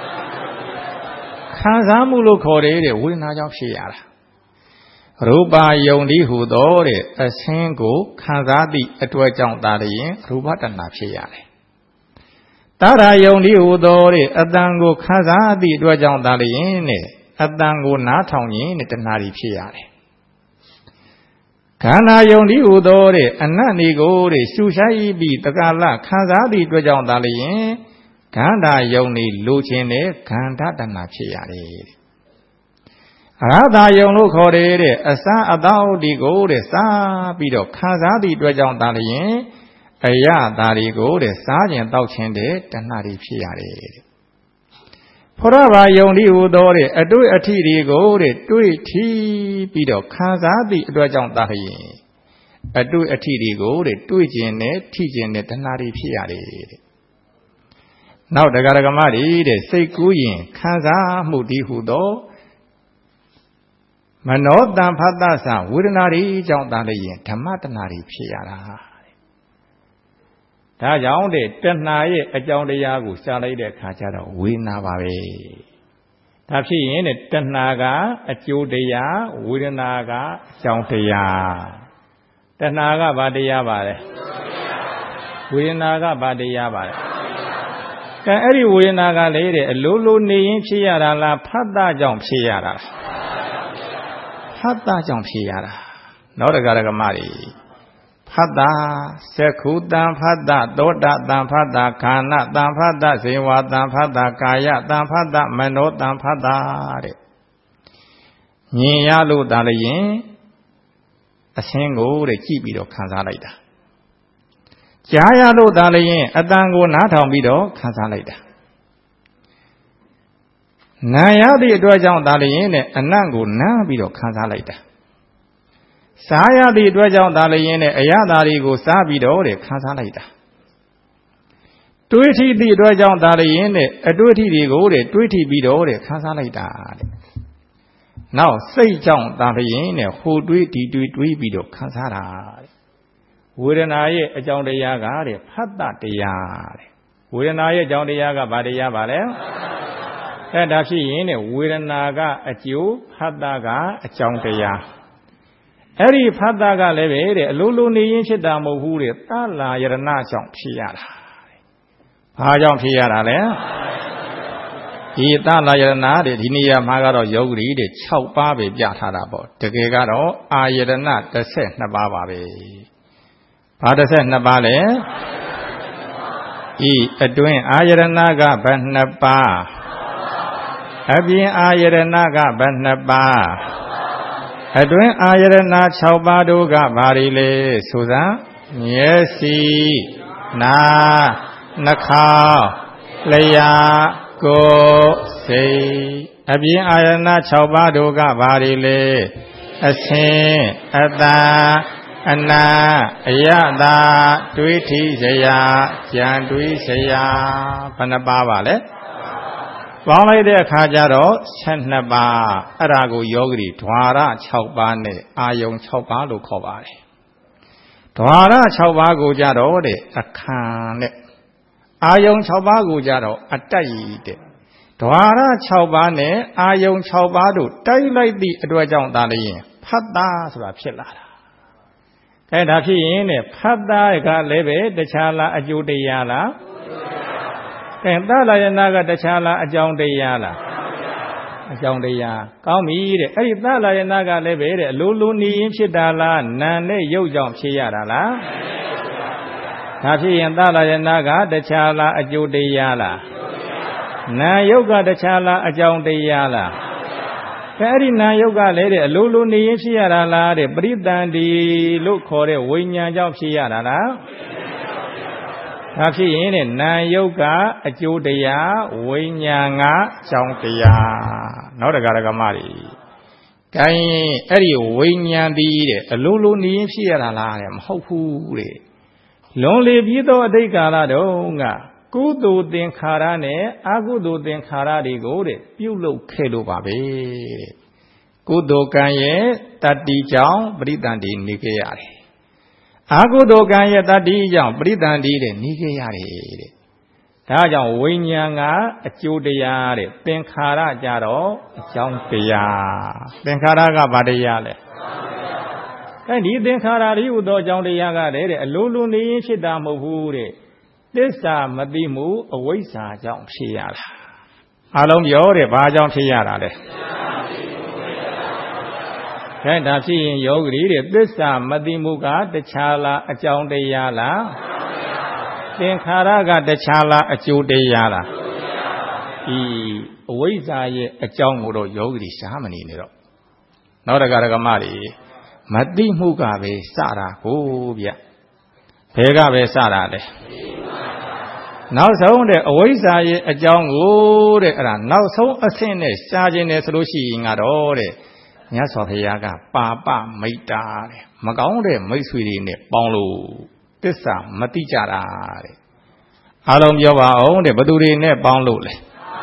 ခံစားမှုလို့ခေါ်တယ်တဲ့ဝေဒနာကြောင့်ဖြစ်ရတာရူပယုံဒီဟုသောတဲ့အဆင်းကိုခံစားသည့်အတွက်ကြောင့်သာလျှင်ရူပတဏှာဖြစ်ရတယ်တာရာယုံဒီဟုသောတဲ့အတန်ကိုခံစားသည့်အတွက်ကြောင့်သာလျှင်တဲ့အတန်ကိုနားထောင်ရင်တဲ့တဏှာတွေဖြစ်ရတယ်ခန္ဓာယုံဒီဟူသောတဲ့အနတ်နေကိုတဲ့ရှုရှိုက်ပြီးတက္ကလခံစားသည့်အတွက်ကြောင့်သာလျင်ခန္ဓာယုံနေလိုချင်တဲ့ခန္ဓာတဏှာဖြစ်ရတယ်အရသာယုံလို့ခေါ်တယ်တဲ့အစအသောဒီကိုတဲ့စားပြီးတော့ခံစားသည့်အတွက်ကြောင့်သာလျင်အရသာဒီကိုတဲ့စားခြင်းတောက်ခြင်းတဲ့တဏှာတွေဖြစ်ရတယ်တဲ့ဖောရဘာယုံဒီဟူသောတဲ့အတွေ့အထိတွေကိုတဲ့တွေ့ထီပြီးတော့ခံစားသည့်အတွက်ကြောင့်သာလျင်အတွေ့အထိတွေကိုတဲ့တွေ့ခြင်းနဲ့ထိခြင်းနဲ့တဏှာတွေဖြစ်ရတယ်တဲ့နောက်တရားဓမ္မတွေတဲ့စိတ်ကူးရင်ခံစားမှုဒီဟူသောမနောတံဖတ်သသဝေဒနာတွေကြောင့်သာလျင်ဓမ္မတဏှာတွေဖြစ်ရတာဒါကြောင့်တဲ့တဏှာရဲ့အကြောင်းတရားကိုရှားလိုက်တဲ့အခါကျတော့ဝေဒနာပါပဲဒါဖြစ်ရင်တဲ့တဏှာကအကျိုးတရားဝေဒနာကအကြောင်းတရားတဏှာကဘာတရားပါလဲဝေဒနာကဘာတရားပါလဲကဲအဲ့ဒီဝေဒနာကလေတဲ့အလိုလိုနေရင်ဖြစ်ရတာလားဖတ်တာကြောင့်ဖြစ်ရတာလားဖတ်တာကြောင့်ဖြစ်ရတာနောက်တက္ကရာကမတွေဖတ်တာသက္ခုတံဖတ်တာသောတာတံဖတ်တာခန္ဓာတံဖတ်တာဇေဝတံဖတ်တာကာယတံဖတ်တာမနောတံဖတ်တာတဲ့မြင်ရလို့တာလည်းရင်အရှင်းကိုတဲ့ကြည့်ပြီးတော့ခံစားလိုက်တာကြားရလို့တာလည်းရင်အတန်ကိုနားထောင်ပြီးတော့ခံစားလိုက်တာနာရသည့်အတွက်ကြောင့်တာလည်းရင်နဲ့အနံ့ကိုနားပြီးတော့ခံစားလိုက်တာစားရသည့်အတွက်ကြောင့်သာလျင်နဲ့အရသာတွေကိုစားပြီးတော့တဲ့ခံစားလိုက်တာတွေးထီသည့်အတွက်ကြောင့်သာလျင်နဲ့အတွေးထီတွေကိုတဲ့တွေးထီပြီးတော့တဲ့ခံစားလိုက်တာတဲ့နောက်စိတ်ကြောင့်သာလျင်နဲ့ဟိုတွေးဒီတွေးတွေးပြီးတော့ခံစားတာတဲ့ဝေဒနာရဲ့အကြောင်းတရားကတဲ့ဖတ်တတရားတဲ့ဝေဒနာရဲ့အကြောင်းတရားကဘာတရားပါလဲအဲဒါဖြစ်ရင်တဲ့ဝေဒနာကအကျိုးဖတ်တာကအကြောင်းတရားအဲ့ဒီဖတ်တာကလည်းပဲတဲ့အလိုလိုနေရင်ဖြစ်တာမဟုတ်ဘူးတဲ့သလာယရဏကြောင့်ဖြစ်ရတာတဲ့ဘာကြောင့်ဖြစ်ရတာလဲဒီသလာယရဏတဲ့ဒီနေရာမှာကတော့ယောဂီတဲ့၆ပါးပဲပြထားတာပေါ့တကယ်ကတော့အာယရဏ၁၂ပါးပါပဲဘာ၁၂ပါးလဲဤအတွင်းအာယရဏကဘယ်နှပါးအပြင်အာယရဏကဘယ်နှပါးအတွင်းအာယရဏ၆ပါးတို့ကဘာတွေလဲဆိုစမ်းမျက်စိနားနှာခေါင်းလျှာကိုယ်စိတ်အပြင်အာယရဏ၆ပါးတို့ကဘာတွေလဲအဆင်းအတန်အနာအယတာတွေးထီစရာကြံတွေးစရာဘယ်နှပါးပါလဲပေါင်းလိုက်တဲ့အခါကျတော့၁၂ပါးအဲ့ဒါကိုယောဂီဓွာရ၆ပါးနဲ့အာယုံ၆ပါးလို့ခေါ်ပါတယ်ဓွာရ၆ပါးကိုကြတော့တဲ့အခါနဲ့အာယုံ၆ပါးကိုကြတော့အတိုက်တဲ့ဓွာရ၆ပါးနဲ့အာယုံ၆ပါးတို့တိုက်လိုက်သည့်အတွက်ကြောင့်သာလျင်ဖတ်တာဆိုတာဖြစ်လာတာအဲဒါဖြစ်ရင်တဲ့ဖတ်တာကလည်းပဲတခြားလားအကျိုးတရားလားကဲသလာယနာကတခြားလားအကြောင်းတရားလားအကြောင်းတရားကောင်းပြီတဲ့အဲ့ဒီသလာယနာကလည်းပဲတဲ့အလိုလိုနေရင်ဖြစ်တာလားနာနဲ့ရုပ်ကြောင့်ဖြစ်ရတာလားဒါဖြစ်ရင်သလာယနာကတခြားလားအကျိုးတရားလားနာရုပ်ကတခြားလားအကြောင်းတရားလားကဲအဲ့ဒီနာယုတ်ကလည်းတဲ့အလိုလိုနေရင်ဖြစ်ရတာလားတဲ့ပရိသန္တိလို့ခေါ်တဲ့ဝိညာဉ်ကြောင့်ဖြစ်ရတာလားဒါဖြစ်ရင်တဲ့နာယုတ်ကအကျိုးတရားဝိညာဉ်ကအကြောင်းတရားနောက်တက္ကရာကမတွေကိုင်းအဲ့ဒီဝိညာဉ်ဒီတဲ့အလိုလိုနေရင်ဖြစ်ရတာလားတဲ့မဟုတ်ဘူးတဲ့လွန်လေပြီးသောအတိတ်ကာလတုန်းကကုသိုလ်သင်္ခါရနဲ့အကုသိုလ်သင်္ခါရတွေကိုတဲ့ပြုလုပ်ခဲ့လို့ပါပဲကုသိုလ်ကံရဲ့တတ္တိကြောင့်ပရိသန္တိနေခဲ့ရတယ်အကုသိုလ်ကံရဲ့တတ္တိကြောင့်ပရိသန္တိတဲ့နေခဲ့ရတယ်တဲ့ဒါကြောင့်ဝိညာဉ်ကအကျိုးတရားတဲ့သင်္ခါရကြတော့အကြောင်းတရားသင်္ခါရကဘာတရားလဲအဲဒီသင်္ခါရရိဟုသောအကြောင်းတရားကလည်းတဲ့အလိုလိုနေရင်ဖြစ်တာမဟုတ်ဘူးတဲ့သစ္စာမသိမှုအဝိဇ္ဇာကြောင့်ဖြစ်ရတာအလုံးပြောတဲ့ဘာကြောင့်ဖြစ်ရတာလဲကခဲဒါဖြစ်ရင်ယောဂီတွေသစ္စာမသိမှုကတခြားလားအကြောင်းတရားလားသင်္ခါရကတခြားလားအကျိုးတရားလားဤအဝိဇ္ဇာရဲ့အကြောင်းကိုတော့ယောဂီတွေရှားမနေနဲ့တော့နောက်တကရကမတွေမသိမှုကပဲစတာကိုဗျဘယ်ကပဲစတာလဲနောက်ဆုံးတဲ့အဝိဇ္ဇာရဲ့အကြောင်းကိုတဲ့အဲ့ဒါနောက်ဆုံးအဆင့်နဲ့ရှားခြင်းနဲ့ဆိုလို့ရှိရင်ကတော့တဲ့မြတ်စွာဘုရားကပါပမိတ်တာတဲ့မကောင်းတဲ့မိတ်ဆွေတွေနဲ့ပေါင်းလို့သစ္စာမတိကြတာတဲ့အားလုံးပြောပါအောင်တဲ့ဘသူတွေနဲ့ပေါင်းလို့လဲ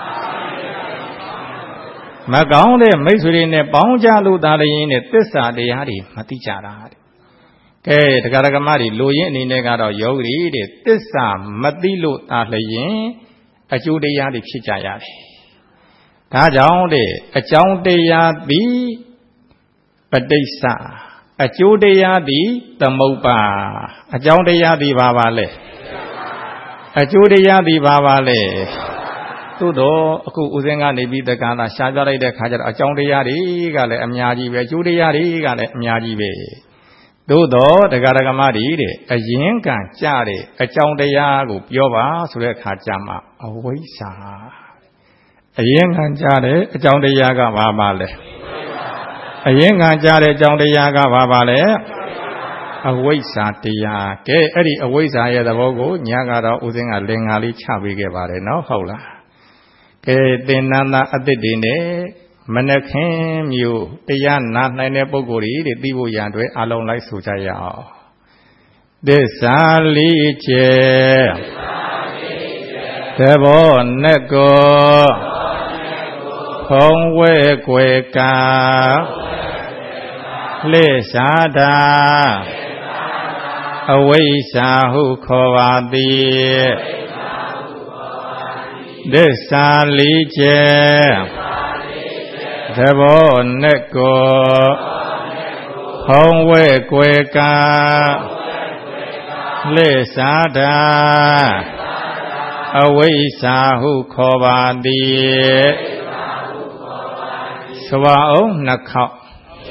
မကောင်းတဲ့မိတ်ဆွေတွေနဲ့ပေါင်းကြလို့ဒါလည်းနဲ့သစ္စာတရားတွေမတိကြတာတဲ့ကဲတရားဓမ္မတွေလိုရင်းအနေနဲ့ကတော့ယောဂီတဲ့သစ္စာမသိလို့ဒါလည်းအကျိုးတရားတွေဖြစ်ကြရတယ်ဒါကြောင့်တဲ့အကြောင်းတရားသည်ပဋိစ္စအကျိုးတရားသည်သမုပ္ပါအကြောင်းတရားသည်ဘာပါလဲအကျိုးတရားသည်ဘာပါလဲသို့တော့အခုဦးစင်းကနေပြီးတက္ကနာရှားပြလိုက်တဲ့ခါကျတော့အကြောင်းတရားတွေကလည်းအများကြီးပဲအကျိုးတရားတွေကလည်းအများကြီးပဲသို့တော့တရားဓမ္မတွေတဲ့အရင်ကကြတဲ့အကြောင်းတရားကိုပြောပါဆိုတဲ့အခါကျမှအဝိဇ္ဇာအရင်ကကြတဲ့အကြောင်းတရားကဘာပါလဲအရင်ကကြတဲ့အကြောင်းတရားကဘာပါလဲအဝိဇ္ဇာတရားကဲအဲ့ဒီအဝိဇ္ဇာရဲ့သဘောကိုညကတော့ဦးစင်းကလင်္ကာလေးချပေးခဲ့ပါတယ်နော်ဟုတ်လားကဲသင်္နန္ဒအသစ်တွေနဲ့မနခင်မျိုးတရားနာနိုင်တဲ့ပုဂ္ဂိုလ်တွေသိဖို့ရန်အတွက်အလုံးလိုက်ဆိုကြရအောင်သစ္စာလေးချက်သဘောနဲ့ကိုဖုံးဝဲကွယ်ကာလှည့်ရှားတာအဝိဇ္ဇာဟုခေါ်ပါသည်သစ္စာလေးချက်သဘောနဲ့ကိုဖုံးဝဲကွယ်ကာလှည့်ရှားတာအဝိဇ္ဇာဟုခေါ်ပါသည်ဆိုပါအောင်နှစ်ခေါက်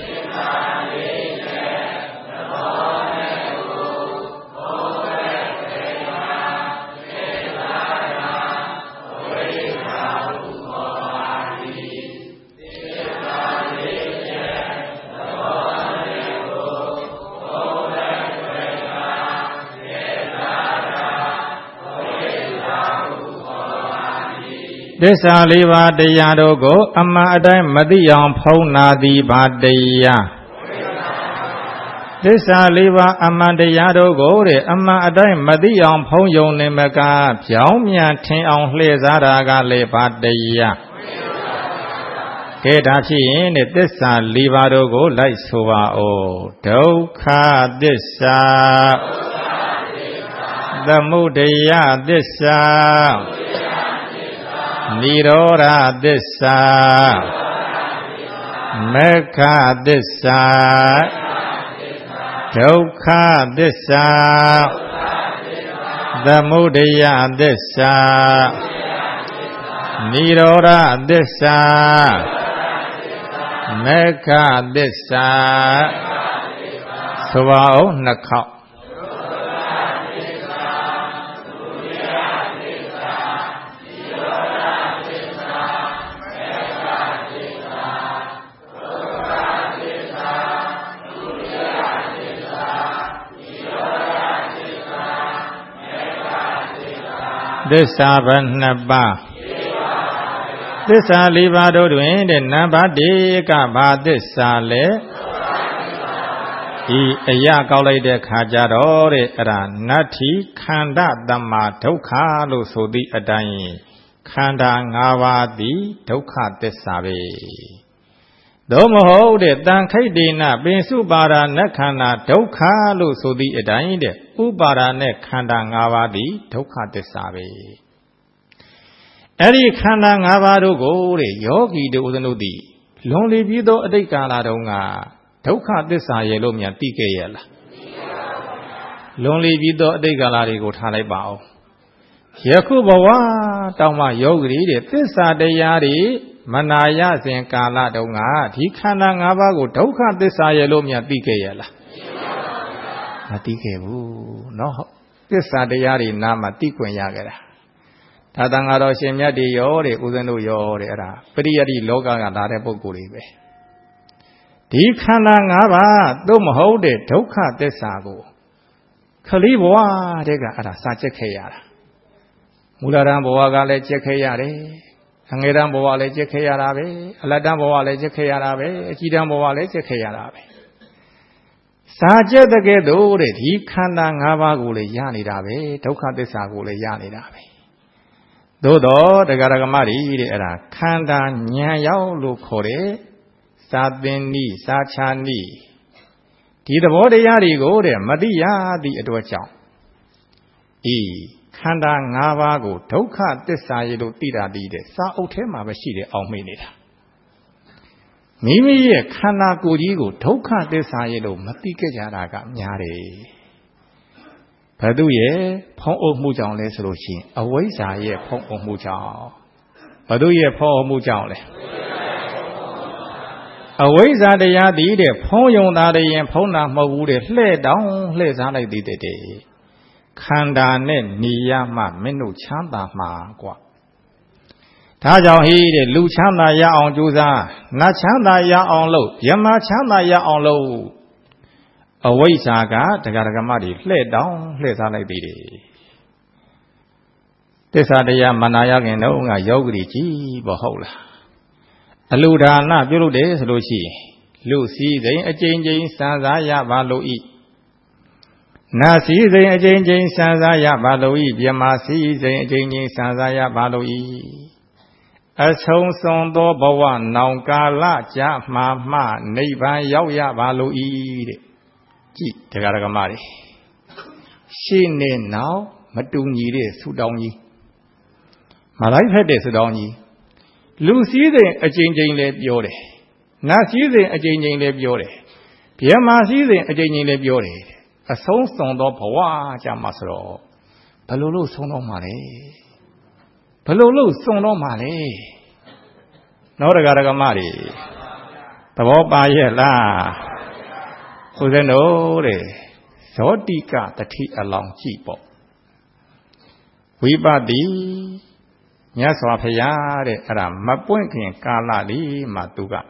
သစ္စာလေးပါးတရားတို့ကိုအမှန်အတိုင်းမသိအောင်ဖုံးနာသည်ဘာတရားသစ္စာလေးပါးအမှန်တရားတို့ကိုတဲ့အမှန်အတိုင်းမသိအောင်ဖုံးယုံနေမကပြောင်းမြန်ထင်အောင်လှည့်စားတာကလည်းဘာတရားကဲဒါဖြစ်ရင်သစ္စာလေးပါးတို့ကိုလိုက်ဆိုပါဦးဒုက္ခသစ္စာသမုဒယသစ္စာနိရောဓသစ္စာမေခသစ္စာဒုက္ခသစ္စာသမုဒယသစ္စာနိရောဓသစ္စာမေခသစ္စာဆိုပါဦးနှစ်ခေါက်သစ္စာဘယ်နှစ်ပါးသစ္စာလေးပါးတို့တွင်တဲ့နံပါတ်၁ကဘာသစ္စာလဲဒီအရာကောက်လိုက်တဲ့ခါကြတော့တဲ့အဲ့ဒါနတ္ထိခန္ဓာတမ္မာဒုက္ခလို့ဆိုသည့်အတိုင်းခန္ဓာ၅ပါးသည်ဒုက္ခသစ္စာပဲသို့မဟုတ်တဲ့တန်ခိတ်တေနပင်စုပါဒာနခန္ဓာဒုက္ခလို့ဆိုသည့်အတိုင်းတဲ့ဥပါဒာနဲ့ခန္ဓာ၅ပါးသည်ဒုက္ခသစ္စာပဲအဲ့ဒီခန္ဓာ၅ပါးတို့ကိုတဲ့ယောဂီတို့ဦးဇင်းတို့သည်လွန်လေပြီးသောအတိတ်ကာလတုန်းကဒုက္ခသစ္စာရဲ့လို့မြန်သိခဲ့ရလားလွန်လေပြီးသောအတိတ်ကာလတွေကိုထားလိုက်ပါဦးယခုဘဝတောင်မှယောဂီတွေသစ္စာတရားတွေမနာယစဉ်ကာလတုန်းကဒီခန္ဓာ၅ပါးကိုဒုက္ခသစ္စာရဲ့လို့မြတ်သိခဲ့ရလားမသိခဲ့ဘူးနော်သစ္စာတရားတွေနားမှာသိခွင့်ရကြတာဒါတန်ဃာတော်ရှင်မြတ်တွေရောတဲ့ဦးဇင်းတို့ရောတဲ့အဲ့ဒါပရိယတ္တိလောကကလာတဲ့ပုဂ္ဂိုလ်တွေပဲဒီခန္ဓာ၅ပါးသို့မဟုတ်တဲ့ဒုက္ခသစ္စာကိုခလေးဘဝတဲ့ကအဲ့ဒါစာချက်ခဲ့ရတာမူလတန်းဘဝကလည်းချက်ခဲ့ရတယ်အငယ်တန်းဘဝလည်းချက်ခဲ့ရတာပဲအလတ်တန်းဘဝလည်းချက်ခဲ့ရတာပဲအကြီးတန်းဘဝလည်းချက်ခဲ့ရတာပဲစာချက်တဲ့ကဲ့သို့တဲ့ဒီခန္ဓာ၅ပါးကိုလည်းရနေတာပဲဒုက္ခသစ္စာကိုလည်းရနေတာပဲသို့တော့တရားဓမ္မတွေတဲ့အဲ့ဒါခန္ဓာဉာဏ်ရောက်လို့ခေါ်တဲ့စာသင်နည်းစာချာနည်းဒီသဘောတရားတွေကိုတဲ့မသိရသည့်အတွက်ကြောင့်ဤခန္ဓာ၅ပါးကိုဒုက္ခသစ္စာရဲ့လို့သိတာတည်းတဲ့စာအုပ်ထဲမှာပဲရှိတယ်အောင်မေ့နေတာမိမိရဲ့ခန္ဓာကိုယ်ကြီးကိုဒုက္ခသစ္စာရဲ့လို့မသိခဲ့ကြတာကများတယ်ဘယ်သူရဲ့ဖုံးအုပ်မှုကြောင့်လဲဆိုလို့ရှိရင်အဝိဇ္ဇာရဲ့ဖုံးအုပ်မှုကြောင့်ဘယ်သူရဲ့ဖုံးအုပ်မှုကြောင့်လဲအဝိဇ္ဇာတရားတည်းတဲ့ဖုံးယုံတာတည်းရင်ဖုံးတာမဟုတ်ဘူးတဲ့လှဲ့တောင်းလှဲ့စားလိုက်သေးတဲ့ခန္ဓာနဲ့နေရမှမင်းတို့ချမ်းသာမှာกว่าဒါကြောင့်ဟိတဲ့လူချမ်းသာရအောင်ကြိုးစားနတ်ချမ်းသာရအောင်လုပ်ယမချမ်းသာရအောင်လုပ်အဝိဇ္ဇာကတရားဓမ္မတွေလှဲ့တောင်းလှဲ့စားလိုက်သေးတယ်သစ္စာတရားမနာရခင်တော့ကယောဂီကြီးပေါ့ဟုတ်လားအလူဒါနပြုလုပ်တယ်ဆိုလို့ရှိရင်လူစည်းစိမ်အကျဉ်းချင်းစံစားရပါလို့ဤနာစည်းစိမ်အကျဉ်းချင်းစံစားရပါလို့ဤပြမစည်းစိမ်အကျဉ်းချင်းစံစားရပါလို့ဤအဆုံးစွန်သောဘဝနောင်ကာလကြာမှာမှနိဗ္ဗာန်ရောက်ရပါလို့ဤတဲ့ကြည့်တရားဓမ္မတွေရှေ့နဲ့နောက်မတူညီတဲ့ဆူတောင်းကြီးမလိုက်ဖက်တဲ့ဆူတောင်းကြီးလူစည်းစိမ်အကျဉ်းချင်းလည်းပြောတယ်နတ်စည်းစိမ်အကျဉ်းချင်းလည်းပြောတယ်ဗျမစည်းစိမ်အကျဉ်းချင်းလည်းပြောတယ်အဆုံးစွန်သောဘဝကြာမှာဆိုတော့ဘယ်လိုလို့ဆုံးတော့မှာလဲဘယ်လိုလို့စွန်တော့မှာလဲနောက်တရားဓမ္မတွေသဘောပါရဲ့လားဆိုတဲ့တို့တဲ့ဇောတိကတတိအလောင်းကြည့်ပေါ့ဝိပတိမြတ်စွာဘုရားတဲ့အဲ့ဒါမပွင့်ခင်ကာလလေးမှာသူက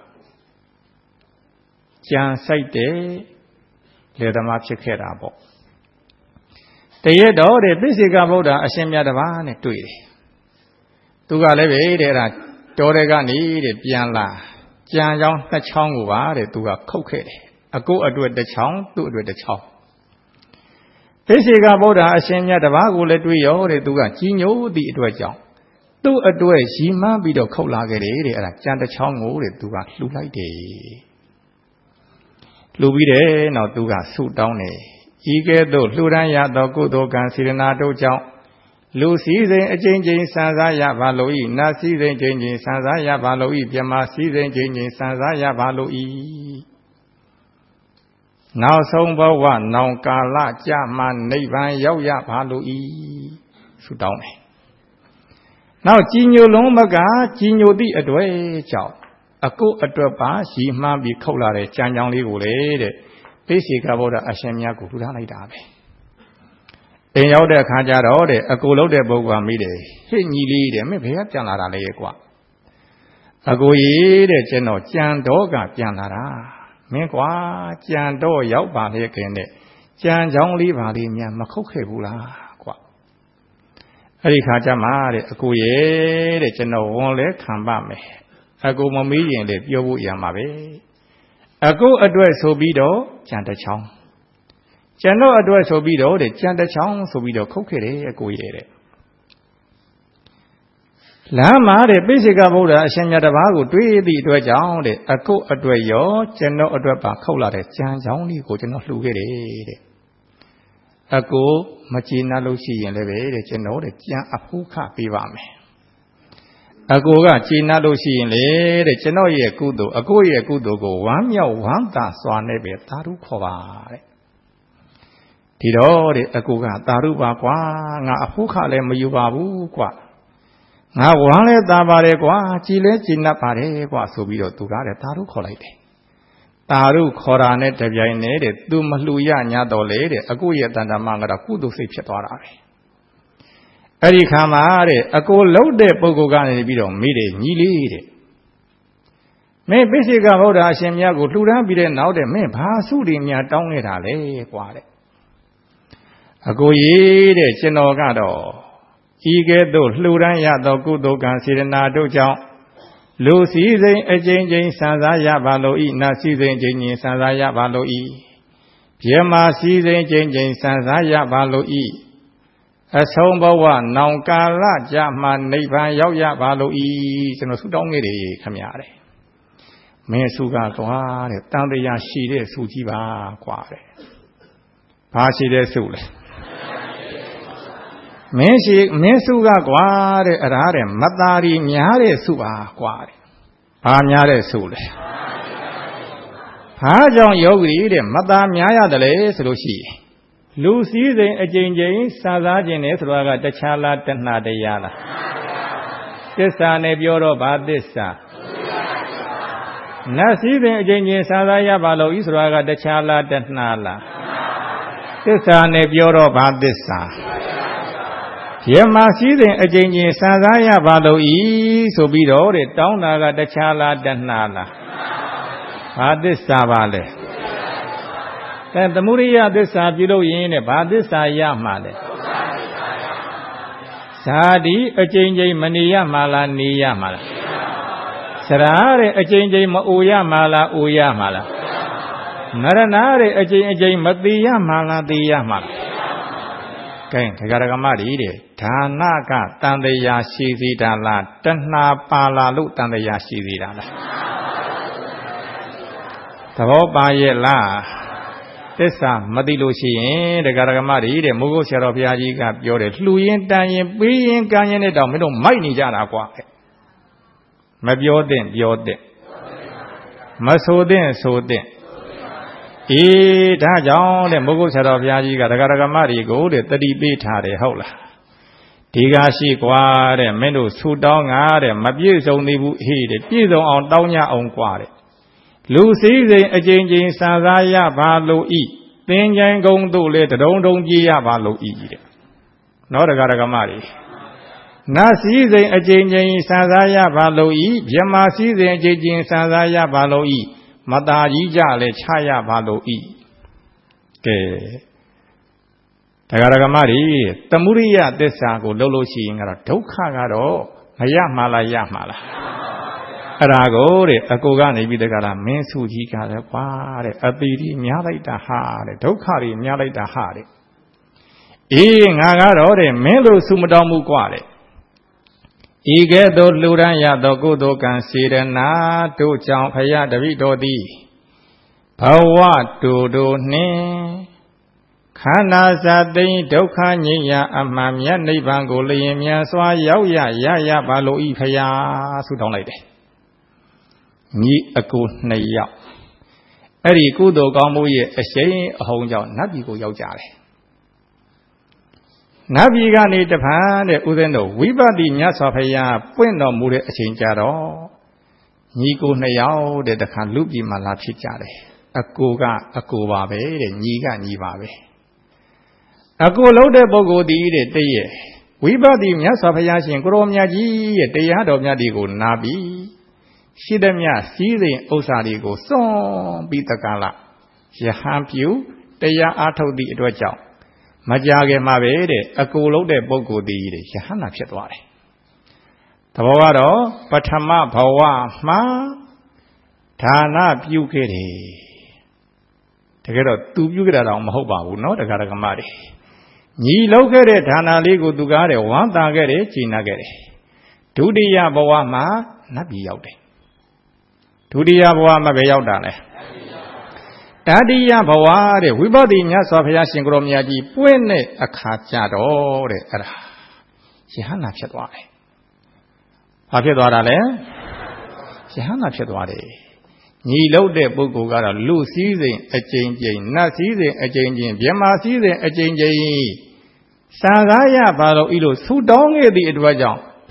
ကြံဆိုင်တဲ့လေသမားဖြစ်ခဲ့တာပေါ့တရတော်တဲ့သိစေကဗုဒ္ဓအရှင်မြတ်တပါးနဲ့တွေ့တယ်သူကလည်းပဲတဲ့အဲ့ဒါတော်တဲ့ကနေတဲ့ပြန်လာကြံချောင်းနှစ်ချောင်းကိုပါတဲ့သူကခုတ်ခဲ့တယ်အကိုအတွက်တစ်ချောင်းသူ့အတွက်တစ်ချောင်းသိစေကဗုဒ္ဓအရှင်မြတ်တပါးကိုလည်းတွေ့ရောတဲ့သူကကြီးညိုသည့်အတွက်ကြောင့်သူ့အတွက်ရီမှန်းပြီးတော့ခုတ်လာခဲ့တယ်တဲ့အဲ့ဒါကြံတစ်ချောင်းကိုတဲ့သူကလှူလိုက်တယ်လှူပြီးတယ်နောက်သူကဆုတောင်းတယ်ဤကဲ့သို့လှူဒန်းရသောကုသိုလ်ကံစေတနာတို့ကြောင့်လူစည်းစိမ်အကျဉ်းချင်းစံစားရပါလို့ဤနတ်စည်းစိမ်ချင်းချင်းစံစားရပါလို့ဤပြမစည်းစိမ်ချင်းချင်းစံစားရပါလို့ဤနောက်ဆုံးဘဝနောင်ကာလကြာမှနိဗ္ဗာန်ရောက်ရပါလို့ဤဆုတောင်းတယ်နောက်ကြီးညိုလုံးမကကြီးညိုသည့်အတွေ့ကြောင့်အကုအတွက်ပါရီမှန်းပြီးခုတ်လာတဲ့ကြံကြောင်လေးကိုလေတဲ့သိစေကဗုဒ္ဓအရှင်မြတ်ကိုထူထားလိုက်တာပဲအိမ်ရောက်တဲ့အခါကျတော့တဲ့အကိုလုံးတဲ့ပုဂ္ဂိုလ်ကမိတယ်ဟိညီလေးတဲ့မင်းဘယ်ကပြန်လာတာလဲကွာအကိုကြီးတဲ့ကျွန်တော်ကြံတော့ကပြန်လာတာမင်းကွာကြံတော့ရောက်ပါလေခင်တဲ့ကြံကြောင်လေးပါလေးများမခုတ်ခဲ့ဘူးလားကွာအဲ့ဒီခါကျမှတဲ့အကိုရဲ့တဲ့ကျွန်တော်ဝန်လဲခံပါမယ်အကိုမမေးရင်လည်းပြောဖို့ရမှာပဲအကိုအတွက်ဆိုပြီးတော့ကြံတစ်ချောင်းကျွန်တော်အတွက်ဆိုပြီးတော့တဲ့ကြံတစ်ချောင်းဆိုပြီးတော့ခုတ်ခဲ့တယ်အကိုရဲ့တဲ့လမ်းမှာတဲ့ပိစိကဗုဒ္ဓအရှင်မြတ်တပါးကိုတွေ့သည့်အတွက်ကြောင့်တဲ့အကိုအတွက်ရောကျွန်တော်အတွက်ပါခုတ်လာတဲ့ကြံချောင်းလေးကိုကျွန်တော်လှူခဲ့တယ်တဲ့အကိုမကျေနပ်လို့ရှိရင်လည်းပဲတဲ့ကျွန်တော်တဲ့ကြံအဖိုးခပေးပါမယ်အကိုကကျေနပ်လို့ရှိရင်လေတဲ့ကျွန်တော်ရဲ့ကုသိုလ်အကိုရဲ့ကုသိုလ်ကိုဝမ်းမြောက်ဝမ်းသာစွာနဲ့ပဲသာဓုခေါ်ပါတဲ့ဒီတော့တဲ့အကိုကသာဓုပါကွာငါအဖိုးခလည်းမယူပါဘူးကွာငါဝမ်းလဲตาပါတယ်ကွာကြည်လဲကြည်နပ်ပါတယ်ကွာဆိုပြီးတော့သူကတဲ့ตาတို့ခေါ်လိုက်တယ်ตาတို့ခေါ်တာနဲ့တပြိုင်နက်တဲ့သူမလှူရညာတော်လေတဲ့အကိုရဲ့တန်တမကတော့ကုသိုလ်စိတ်ဖြစ်သွားတာပဲအဲ့ဒီခါမှာတဲ့အကိုလှုပ်တဲ့ပုဂ္ဂိုလ်ကနေပြီးတော့မိတယ်ညီလေးတဲ့မင်းပိစိကဗုဒ္ဓအရှင်မြတ်ကိုလှူဒန်းပြီးတဲ့နောက်တဲ့မင်းဘာစုတွေများတောင်းနေတာလဲကွာတဲ့အကိုကြီးတဲ့ကျွန်တော်ကတော့ဤကဲ့သို့လှူဒန်းရသောကုသိုလ်ကံစေတနာတို့ကြောင့်လူစည်းစိမ်အကျဉ်းချင်းဆံစားရပါလို့ဤနတ်စည်းစိမ်ချင်းချင်းဆံစားရပါလို့ဤပြမစည်းစိမ်ချင်းချင်းဆံစားရပါလို့ဤအဆုံးဘဝနောင်ကာလကြမှာနိဗ္ဗာန်ရောက်ရပါလို့ဤကျွန်တော်ဆုတောင်းခဲ့တယ်ခင်ဗျာတဲ့မင်းဆုကကွာတဲ့တန်တရားရှိတဲ့ဆုကြီးပါကွာတဲ့ဘာရှိတဲ့ဆုလဲမင်းရှိမင်းဆုကကွာတဲ့အဲ့ဒါတဲ့မသားရီများတဲ့ဆုပါကွာတဲ့ဘာများတဲ့ဆုလဲဘာကြောင့်ယောဂီတဲ့မသားများရတယ်လေဆိုလို့ရှိရင်လူစည်းစိမ်အကျဉ်းချင်းစာစားခြင်းနဲ့ဆိုတာကတခြားလားတဏှာတရားလားသစ္စာနဲ့ပြောတော့ဘာသစ္စာနတ်စည်းစိမ်အကျဉ်းချင်းစာစားရပါလို့ဤဆိုတာကတခြားလားတဏှာလားသစ္စာနဲ့ပြောတော့ဘာသစ္စာယမစည်းစိမ်အကျဉ်းချင်းစာစားရပါလို့ဤဆိုပြီးတော့တဲ့တောင်းတာကတခြားလားတဏှာလားဘာသစ္စာပါလဲအဲသမုဒိယသစ္စာပြုလို့ရင်းနဲ့ဘာသစ္စာရမှာလဲဇာတိအကျဉ်းချင်းမနေရမှာလားနေရမှာလားစရာတဲ့အကျဉ်းချင်းမအိုရမှာလားအိုရမှာလားမရဏတဲ့အကျဉ်းအကျဉ်းမသေးရမှာလားသေးရမှာလားကဲဒကာဒကမတွေတဲ့ဒါနကတန်တရားရှိစေတာလားတဏှာပါလာလို့တန်တရားရှိစေတာလားသဘောပါရဲ့လားသစ္စာမသိလို့ရှိရင်ဒကာဒကမတွေတဲ့မိုးကုတ်ဆရာတော်ဘုရားကြီးကပြောတယ်လှူရင်တန်ရင်ပေးရင်ကမ်းရင်နဲ့တောင်မင်းတို့မိုက်နေကြတာကွာမပြောသင့်ပြောသင့်မဆိုသင့်ဆိုသင့်အေးဒါကြောင့်တဲ့မိုးကုတ်ဆရာတော်ဘုရားကြီးကဒကာဒကမတွေကိုတဲ့တတိပေးထားတယ်ဟုတ်လားဒီကရှိကွာတဲ့မင်းတို့ဆူတောင်းငါတဲ့မပြည့်စုံသေးဘူးဟေးတဲ့ပြည့်စုံအောင်တောင်းကြအောင်ကွာတဲ့လူစည်းစိမ်အကျဉ်းချင်းစာစားရပါလို့ဤသင်္ချိုင်းကုန်းတို့လေတဒုံဒုံကြည်ရပါလို့ဤတဲ့နော်ဒကာဒကမတွေနတ်စည်းစိမ်အကျဉ်းချင်းစာစားရပါလို့ဤမြမစည်းစိမ်အကျဉ်းချင်းစာစားရပါလို့ဤမတာကြီးကြလဲချရပါလို့ဤကဲဒကာဒကမတွေသမုဒိယသစ္စာကိုလှုပ်လို့ရှိရင်ကတော့ဒုက္ခကတော့မရမှာလားရမှာလားအဲ့ဒါကိုတဲ့အကိုကနေပြီးတကလားမင်းစုကြီးကလည်းကွာတဲ့အပီဒီများလိုက်တာဟာတဲ့ဒုက္ခတွေများလိုက်တာဟာတဲ့အေးငါကတော့တဲ့မင်းတို့စုမတော်မူကွာတဲ့ဤကဲ့သို့လှူဒန်းရသောကုသိုလ်ကံစေရနာတို့ကြောင့်ဖရာတပိတော်သည်ဘဝတူတို့နှင့်ခန္ဓာစသိင်ဒုက္ခငြိမ်းရာအမှန်မြတ်နိဗ္ဗာန်ကိုလျင်မြန်စွာရောက်ရရရပါလို့ဤဖရာဆုတောင်းလိုက်တယ်ညီအကိုနှစ်ယောက်အဲ့ဒီကုသိုလ်ကောင်းမှုရဲ့အရှိန်အဟုန်ကြောင့်နတ်ပြည်ကိုရောက်ကြတယ်နတ်ပြည်ကနေတဖန်တဲ့ဥစဉ်တို့ဝိပဿနာမြတ်စွာဘုရားပွင့်တော်မူတဲ့အချိန်ကြတော့ညီကိုနှစ်ယောက်တဲ့တခါလူပြည်မှာလာဖြစ်ကြတယ်အကိုကအကိုပါပဲတဲ့ညီကညီပါပဲအကိုလုံးတဲ့ပုဂ္ဂိုလ်ဒီတဲ့တည့်ရဲ့ဝိပဿနာမြတ်စွာဘုရားရှင်ကိုရောမြတ်ကြီးရဲ့တရားတော်မြတ်တွေကိုနာပြီးရှိသမျှစည်းစိမ်ဥစ္စာတွေကိုစွန့်ပြီးတက္ကလယဟန်ပြုတရားအားထုတ်သည့်အတွက်ကြောင့်မကြခင်မှာပဲတဲ့အကိုလုံးတဲ့ပုဂ္ဂိုလ်ဒီတဲ့ယဟန်နာဖြစ်သွားတယ်။သဘောကတော့ပထမဘဝမှာဒါနပြုခဲ့တယ်။တကယ်တော့သူပြုခဲ့တာတော့မဟုတ်ပါဘူးနော်တရားဓမ္မတွေ။ညီလောက်ခဲ့တဲ့ဒါနလေးကိုသူကားတဲ့ဝမ်းသာခဲ့တယ်ကျင့်နာခဲ့တယ်။ဒုတိယဘဝမှာနတ်ပြည်ရောက်တယ်ဒုတိယဘဝမှာပဲရောက်တာလေတတိယဘဝတဲ့ဝိပဿနာမြတ်စွာဘုရားရှင်ကိုရောမြတ်ကြီးပွင့်တဲ့အခါကြတော့တဲ့အဲ့ဒါယဟန္တာဖြစ်သွားတယ်။ဘာဖြစ်သွားတာလဲယဟန္တာဖြစ်သွားတယ်။ညီလို့တဲ့ပုဂ္ဂိုလ်ကတော့လူစည်းစိမ်အကျဉ်းချင်းနတ်စည်းစိမ်အကျဉ်းချင်းမြမစည်းစိမ်အကျဉ်းချင်းစာကားရပါလို့ဤလိုဆူတောင်းခဲ့သည့်အတွက်ကြောင့်ဖ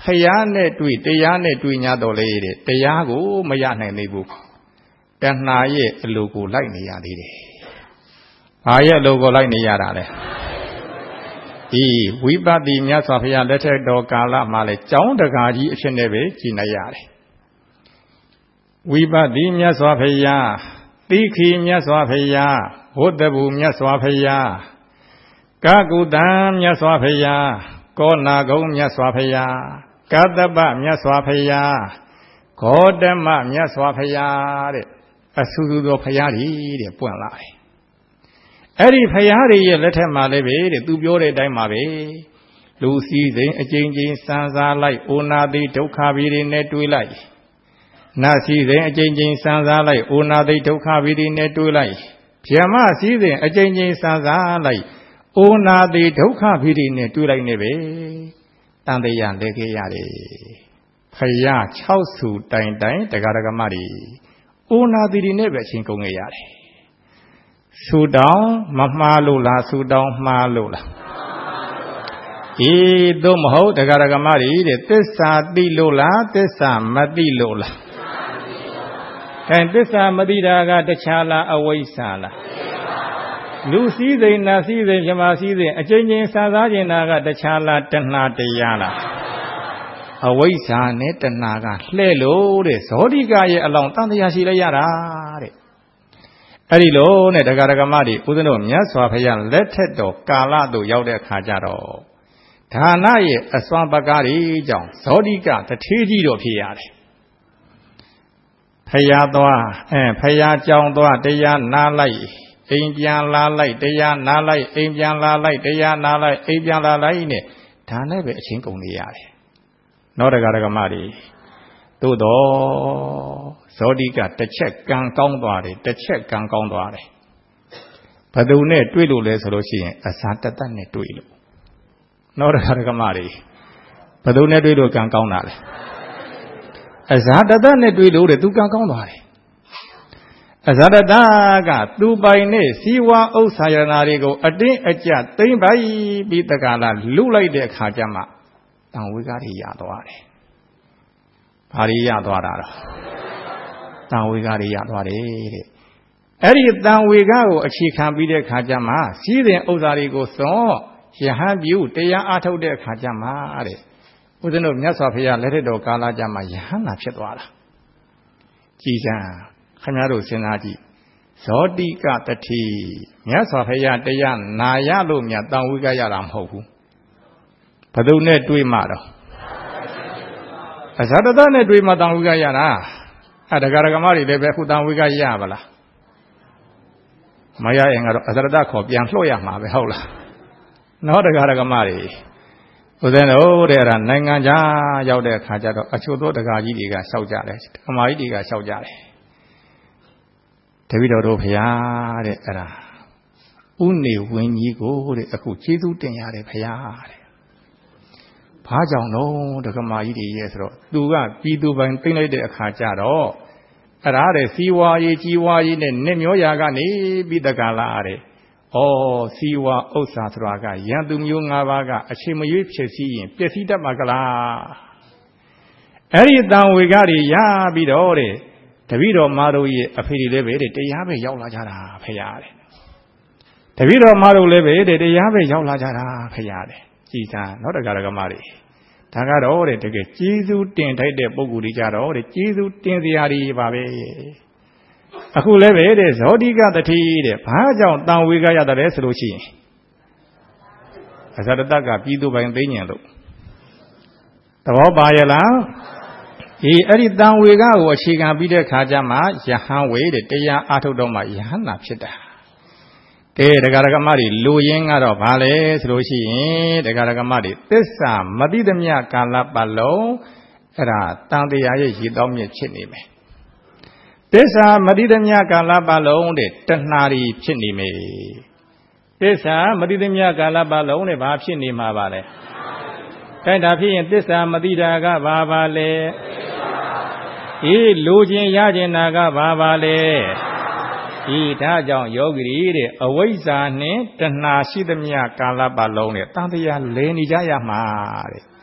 ဖယားနဲ့တွေ့တရားနဲ့တွေ့냐တော့လေတဲ့တရားကိုမရနိုင်သေးဘူးတဏှာရဲ့အလိုကိုလိုက်နေရသေးတယ်ဘာရဲ့အလိုကိုလိုက်နေရတာလဲဒီဝိပဿနာမြတ်စွာဘုရားလက်ထက်တော်ကာလမှာလဲကျောင်းတကာကြီးအဖြစ်နဲ့ပဲကြည်နေရတယ်ဝိပဿနာမြတ်စွာဘုရားတိခိမြတ်စွာဘုရားဝတ္တဘူမြတ်စွာဘုရားကကုတံမြတ်စွာဘုရားကောနာဂုံမြတ်စွာဘုရားကတ္တပမြတ်စွာဘုရားဂေါတမမြတ်စွာဘုရားတဲ့အဆူဆူသောဘုရားကြီးတဲ့ပွင့်လာတယ်အဲ့ဒီဘုရားတွေရဲ့လက်ထက်မှာလည်းပဲတဲ့သူပြောတဲ့အတိုင်းပါပဲလူစည်းစိမ်အကျဉ်းချင်းစံစားလိုက်အိုနာတိဒုက္ခဘီတွေနဲ့တွေးလိုက်နတ်စည်းစိမ်အကျဉ်းချင်းစံစားလိုက်အိုနာတိဒုက္ခဘီတွေနဲ့တွေးလိုက်ဗျမစည်းစိမ်အကျဉ်းချင်းစံစားလိုက်အိုနာတိဒုက္ခဘီတွေနဲ့တွေးလိုက်နေပဲတန်တရားလက်ခဲ့ရတယ်ဖယား၆ဆူတိုင်တိုင်တရားဓမ္မတွေအိုနာတိတွေနဲ့ပဲအချင်းကုန်ခဲ့ရတယ်ဆူတောင်းမမှားလို့လားဆူတောင်းမှားလို့လားအေးသို့မဟုတ်တရားဓမ္မတွေတဲ့သစ္စာသိလို့လားသစ္စာမသိလို့လားအဲသစ္စာမသိတာကတခြားလားအဝိဇ္ဇာလားလူစည်းစိမ်နတ်စည်းစိမ်မြမစည်းစိမ်အချင်းချင်းစားစားခြင်းနာကတခြားလားတဏှာတရားလားအဝိဇ္ဇာနဲ့တဏှာကလှဲ့လို့တဲ့ဇောတိကရဲ့အလောင်းတန်တရားရှိလိုက်ရတာတဲ့အဲ့ဒီလိုနဲ့တရားဓမ္မတွေဦးဇင်းတို့မြတ်စွာဘုရားလက်ထက်တော်ကာလတို့ရောက်တဲ့အခါကျတော့ဌာနရဲ့အစွမ်းပကားတွေကြောင့်ဇောတိကတထေးကြီးတော်ဖြစ်ရတယ်ဖယားသွားအဲဖယားကြောင်းသွားတရားနာလိုက်အိမ်ပြန်လာလိုက်တရားနာလိုက်အိမ်ပြန်လာလိုက်တရားနာလိုက်အိမ်ပြန်လာလိုက်နဲ့ဒါနဲ့ပဲအချင်းကုန်နေရတယ်နောတရားဓမ္မတွေသို့တော့ဇောတိကတစ်ချက်ကံကောင်းသွားတယ်တစ်ချက်ကံကောင်းသွားတယ်ဘယ်သူနဲ့တွေ့လို့လဲဆိုလို့ရှိရင်အစာတတ်တတ်နဲ့တွေ့လို့နောတရားဓမ္မတွေဘယ်သူနဲ့တွေ့လို့ကံကောင်းတာလဲအစာတတ်တတ်နဲ့တွေ့လို့တဲ့သူကံကောင်းသွားတယ်အဇာတတကသူပိုင်နဲ့စီဝါဥစ္စာယနာတွေကိုအတင်းအကျပ်သိမ့်ပိုက်ပြီးတက္ကလာလူလိုက်တဲ့အခါကျမှတန်ဝေကတွေရသွားတယ်။ဘာတွေရသွားတာတော့တန်ဝေကတွေရသွားတယ်တဲ့။အဲ့ဒီတန်ဝေကကိုအခြေခံပြီးတဲ့အခါကျမှစီးတဲ့ဥစ္စာတွေကိုစွန့်ယဟန်ပြုတရားအားထုတ်တဲ့အခါကျမှတဲ့ဦးဇင်းတို့မြတ်စွာဘုရားလက်ထက်တော်ကာလကျမှယဟန်နာဖြစ်သွားတာ။ကြည်စံခင်ဗျားတို့စဉ်းစားကြည့်ဇောတိကတတိမြတ်စွာဘုရားတရားနာရလို့မြတ်တန်ဝိကရတာမဟုတ်ဘူးဘယ်သူနဲ့တွေ့မှတော့အဇာတတနဲ့တွေ့မှတန်ဝိကရတာအဲဒကာဒကမတွေလည်းပဲခုတန်ဝိကရပါလားမရရင်ကတော့အဇာတတခေါ်ပြန်လှော့ရမှာပဲဟုတ်လားနော်ဒကာဒကမတွေဦးဇင်းတို့တဲ့အဲ့ဒါနိုင်ငံခြားရောက်တဲ့အခါကျတော့အချို့သောဒကာကြီးတွေကရှောက်ကြတယ်ဒကမကြီးတွေကရှောက်ကြတယ်တပည့်တော်တို့ဖရာတဲ့အဲ့ဒါဥနေဝင်းကြီးကိုတဲ့အခုကျေးဇူးတင်ရတယ်ဖရာတဲ့ဘာကြောင့်တော့ဒကမာကြီးတွေရဲ့ဆိုတော့သူကပြည်သူပိုင်သိမ့်လိုက်တဲ့အခါကျတော့အဲ့ဒါတဲ့စီဝါရေးကြီးဝါရေးနဲ့နစ်မျောရာကနေပြီးတကလာတဲ့ဩစီဝါဥစ္စာဆိုတာကရန်သူမျိုး၅ပါးကအချိန်မရွေးဖြစ်စီရင်ပျက်စီးတတ်မှာကလားအဲ့ဒီတန်ဝေကတွေရပြီးတော့တဲ့တပည့်တော်မတို့ရဲ့အဖေတွေလည်းပဲတရားပဲရောက်လာကြတာဖရာတဲ့တပည့်တော်မတို့လည်းပဲတရားပဲရောက်လာကြတာဖရာတဲ့ကြည်သာနော်တရားဓမ္မတွေဒါကတော့တဲ့တကယ်ကျေးဇူးတင်ထိုက်တဲ့ပုဂ္ဂိုလ်တွေကြတော့တဲ့ကျေးဇူးတင်စရာတွေပါပဲအခုလည်းပဲတဲ့ဇောတိကတတိတဲ့ဘာကြောင့်တန်ဝေကရတယ်လဲဆိုလို့ရှိရင်အဇာတတကပြည်သူပိုင်သိဉ္ဇဉ်လို့သဘောပါရဲ့လားအေးအဲ့ဒီတန်ဝေကကိုအခြေခံပြီးတဲ့ခါကျမှယဟန်ဝေတဲ့တရားအားထုတ်တော့မှယဟန်နာဖြစ်တာကဲဒကာဒကမတွေလူရင်းကတော့ဘာလဲဆိုလို့ရှိရင်ဒကာဒကမတွေသစ္စာမတိသမျှကာလပတ်လုံးအဲ့ဒါတန်တရားရဲ့ရည်တောင်းမြစ်ဖြစ်နေမယ်သစ္စာမတိသမျှကာလပတ်လုံးတဲ့တဏှာတွေဖြစ်နေမယ်သစ္စာမတိသမျှကာလပတ်လုံးတဲ့ဘာဖြစ်နေမှာပါလဲအဲဒါဖြစ်ရင်သစ္စာမတိတာကဘာပါလဲအေးလိုခြင်းရခြင်းနာကဘာပါလဲဒီဒါကြောင့်ယောဂီတွေတဲ့အဝိဇ္ဇာနဲ့တဏှာရှိသမျှကာလပတ်လုံးနဲ့တန်တရားလဲနေကြရမှာတဲ့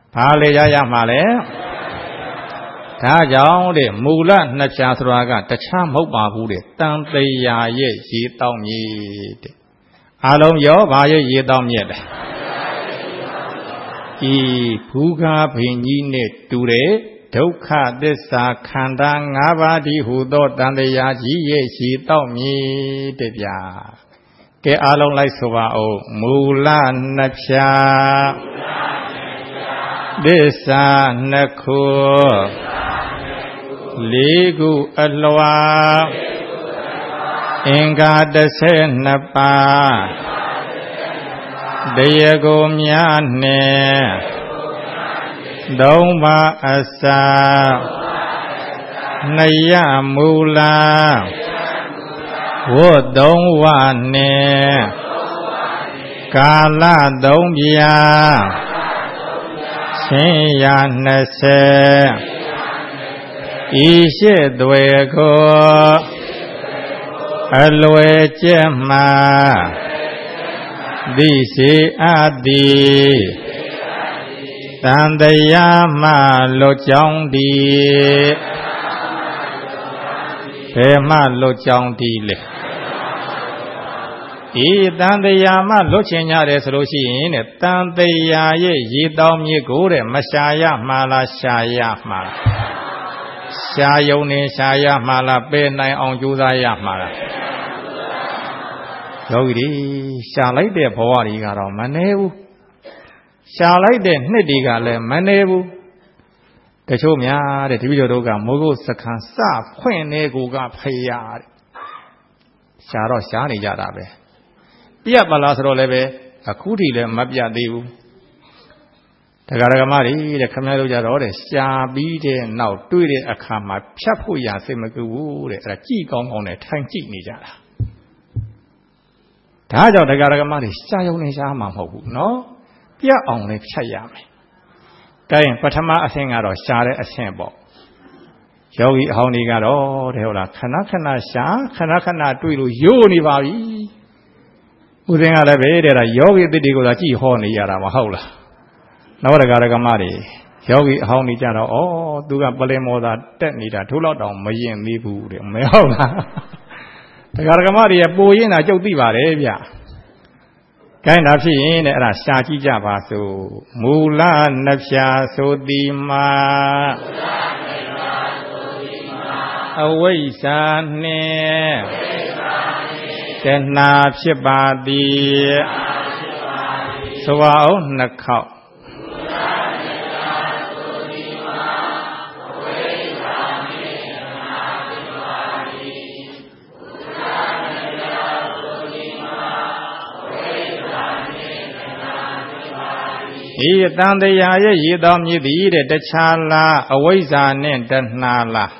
ဘာလေရရမှာလဲဒါကြောင့်တဲ့မူလနှစ်ဖြာဆိုတာကတခြားမဟုတ်ပါဘူးတဲ့တန်တရားရဲ့ရေတောက်မြစ်တဲ့အားလုံးရောဘာရဲ့ရေတောက်မြစ်လဲဤဘူဂါဘိညာဉ်နဲ့တူတဲ့ဒုက္ခသစ္စာခန္ဓာ၅ပါးဒီဟူသောတန်တရားကြီးရဲ့ရေတောက်မြစ်တဲ့ဗျာကဲအားလုံးလိုက်ဆိုပါဦးမူလနှစ်ဖြာသစ္စာနှစ်ခုလေးခုအလွှာအင်္ဂါတစ်ဆယ်နှစ်ပါးတရားကိုများနဲ့သုံးပါးအစာနှစ်ရမူလာဝတ်သုံးဝနဲ့ကာလသုံးပြာချင်းရနှစ်ဆယ်ဤရှိသွေကိုအလွယ်ကျက်မှာသိစေအပ်သည်တန်တရားမှလွတ်ကြောင်းသည်ဘယ်မှလွတ်ကြောင်းသည်လဲဤတန်တရားမှလွတ်ချင်ကြတယ်ဆိုလို့ရှိရင်တဲ့တန်တရားရဲ့ရေတောင်းမြစ်ကိုတဲ့မရှာရမှာလားရှာရမှာလားရှာယုံနေရှာရမှာလားပယ်နိုင်အောင်ကြိုးစားရမှာလားယောဂီတွေရှာလိုက်တဲ့ဘဝတွေကတော့မနေဘူးရှာလိုက်တဲ့နှစ်တွေကလည်းမနေဘူးတချို့များတဲ့တပည့်တော်တို့ကမိုးကုတ်စခန်းစဖွင့်နေကိုကဖေးရတဲ့ရှာတော့ရှာနေကြတာပဲပြတ်ပါလားဆိုတော့လည်းပဲအခုထိလည်းမပြတ်သေးဘူးတရားဓမ္မတွေတဲ့ခမည်းတော်ကြတော့တဲ့ရှာပြီးတဲ့နောက်တွေ့တဲ့အခါမှာဖြတ်ဖို့ရစိတ်မကူဘူးတဲ့အဲ့ဒါကြည်ကောင်းကောင်းနဲ့ထိုင်ကြည့်နေကြတာဒါကြောင့်တရားဓမ္မတွေရှာယုံနေရှာမှာမဟုတ်ဘူးနော်ပြတ်အောင်လည်းဖြတ်ရမယ်။ဒါရင်ပထမအဆင့်ကတော့ရှာတဲ့အဆင့်ပေါ့။ယောဂီအဟောင်းတွေကတော့တဲ့ဟုတ်လားခဏခဏရှာခဏခဏတွေ့လို့ယိုးနေပါပြီ။ဥစဉ်ကလည်းပဲတဲ့ဒါယောဂီအသစ်တွေကိုသာကြည်ဟောနေရတာမဟုတ်လား။နောက်တရားဓမ္မတွေယောဂီအဟောင်းတွေကြတော့ဩသူကပလင်မော်သာတက်နေတာထိုးတော့တောင်မရင်သေးဘူးတဲ့မဟုတ်လား။တရားဓမ္မတွေရဲ့ပိုရင်တာကြုတ်သိပါတယ်ဗျ။ကိုင်းတာဖြစ်ရင်တဲ့အဲ့ဒါရှာကြည့်ကြပါစို့မူလနှစ်ဖြာဆိုတိမာအဝိဇ္ဇာနှင့်တဏှာဖြစ်ပါသည်ဆိုအောင်နှစ်ခေါက်ဤတန်တရားရဲ့ရေတော်မြည်သည်တဲ့တခြားလားအဝိဇ္ဇာနဲ့တဏှာလား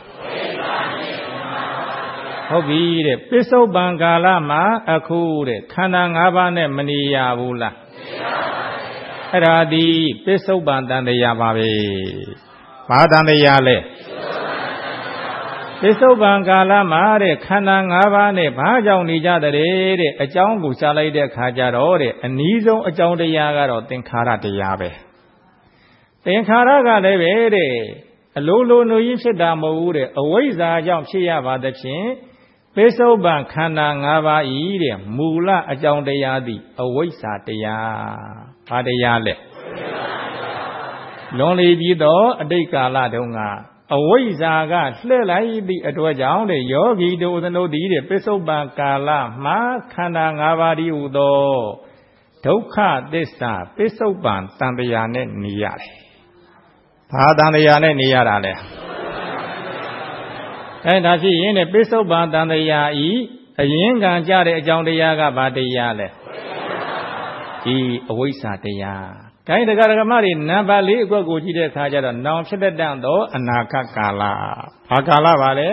ဟုတ်ပြီတဲ့ပစ္စုပန်ကာလမှာအခုတဲ့ခန္ဓာ၅ပါးနဲ့မနေရဘူးလားအဲ့ဒါဒီပစ္စုပန်တန်တရားပါပဲဘာတန်တရားလဲပစ္စုပန်ကာလမှာတဲ့ခန္ဓာ၅ပါးနဲ့ဘာကြောင့်နေကြတဲ့တဲ့အကြောင်းကိုရှားလိုက်တဲ့ခါကျတော့တဲ့အနည်းဆုံးအကြောင်းတရားကတော့သင်္ခါရတရားပဲသင်္ခါရကလည်းပဲတဲ့အလိုလိုနှိုးရင်းဖြစ်တာမဟုတ်ဘူးတဲ့အဝိဇ္ဇာကြောင့်ဖြစ်ရပါသဖြင့်ပစ္စုပန်ခန္ဓာ၅ပါးဤတဲ့မူလအကြောင်းတရားသည်အဝိဇ္ဇာတရားဘာတရားလဲလွန်လေပြီးတော့အတိတ်ကာလတုန်းကအဝိဇ္ဇာကလှည့်လိုက်သည့်အတွက်ကြောင့်တဲ့ယောဂီတို့သတို့သည်တဲ့ပစ္စုပန်ကာလမှာခန္ဓာ၅ပါးတည်းဟူသောဒုက္ခသစ္စာပစ္စုပန်တန်တရားနဲ့နေရတယ်။ဘာတန်တရားနဲ့နေရတာလဲ။အဲဒါဖြစ်ရင်တဲ့ပစ္စုပန်တန်တရားဤအရင်ကံကြတဲ့အကြောင်းတရားကဘာတရားလဲ။ဒီအဝိဇ္ဇာတရားကိုင်းတရားဓမ္မတွေနံပါတ်လေးအကွက်ကိုကြည့်တဲ့အခါကျတော့နောင်ဖြစ်တတ်သောအနာဂတ်ကာလဘာကာလပါလဲ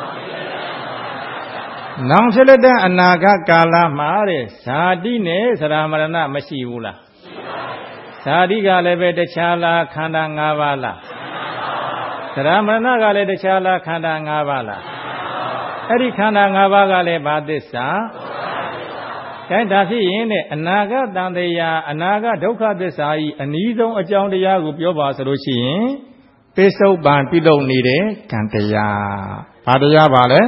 နောင်ဖြစ်တဲ့အနာဂတ်ကာလမှာတဲ့ဇာတိနဲ့သရမရဏမရှိဘူးလားဇာတိကလည်းပဲတခြားလားခန္ဓာ၅ပါးလားသရမရဏကလည်းတခြားလားခန္ဓာ၅ပါးလားအဲ့ဒီခန္ဓာ၅ပါးကလည်းဘာသစ္စာကဲဒါဖြစ်ရင်တဲ့အနာဂတ်တန်တရားအနာဂတ်ဒုက္ခသစ္စာဤအနည်းဆုံးအကြောင်းတရားကိုပြောပါဆိုလို့ရှိရင်ပိဿုပန်ပြုလုပ်နေတဲ့ကံတရားဘာတရားပါလဲ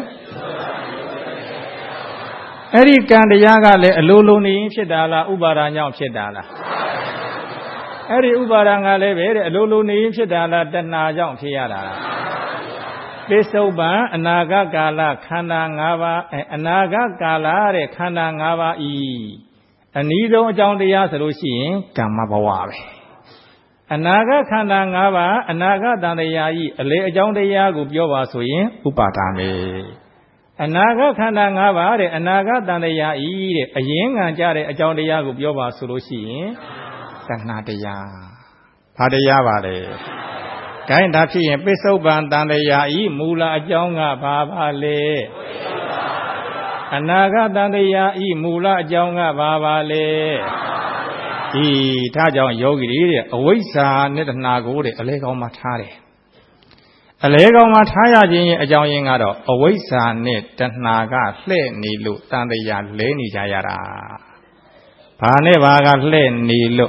အဲ့ဒီကံတရားကလည်းအလိုလိုနေရင်ဖြစ်တာလားဥပါဒာကြောင့်ဖြစ်တာလားအဲ့ဒီဥပါဒာကလည်းပဲတဲ့အလိုလိုနေရင်ဖြစ်တာလားတဏှာကြောင့်ဖြစ်ရတာလားပိဿုပန်အနာဂတ်ကာလခန္ဓာ၅ပါးအနာဂတ်ကာလတဲ့ခန္ဓာ၅ပါးဤအနည်းဆုံးအကြောင်းတရားဆိုလို့ရှိရင်ကမ္မဘဝပဲအနာဂတ်ခန္ဓာ၅ပါးအနာဂတ်တန်တရားဤအလေအကြောင်းတရားကိုပြောပါဆိုရင်ဥပါဒာမေအနာဂတ်ခန္ဓာ၅ပါးတဲ့အနာဂတ်တန်တရားဤတဲ့အရင်ငံကြတဲ့အကြောင်းတရားကိုပြောပါဆိုလို့ရှိရင်တဏှာတရားဘာတရားပါလဲဂိုင်းဒါဖြစ်ရင်ပိဿုပန်တန်တရားဤမူလအကြောင်းကဘာပါလဲအနာဂတ်တန်တရားဤမူလအကြောင်းကဘာပါလဲဒီဒါကြောင့်ယောဂီတွေတဲ့အဝိဇ္ဇာနဲ့တဏှာကိုတဲ့အလဲကောင်းမှထားတယ်အလဲကောင်းမှထားရခြင်းရဲ့အကြောင်းရင်းကတော့အဝိဇ္ဇာနဲ့တဏှာကလှဲ့နေလို့တန်တရားလဲနေကြရတာဘာနဲ့ဘာကလှဲ့နေလို့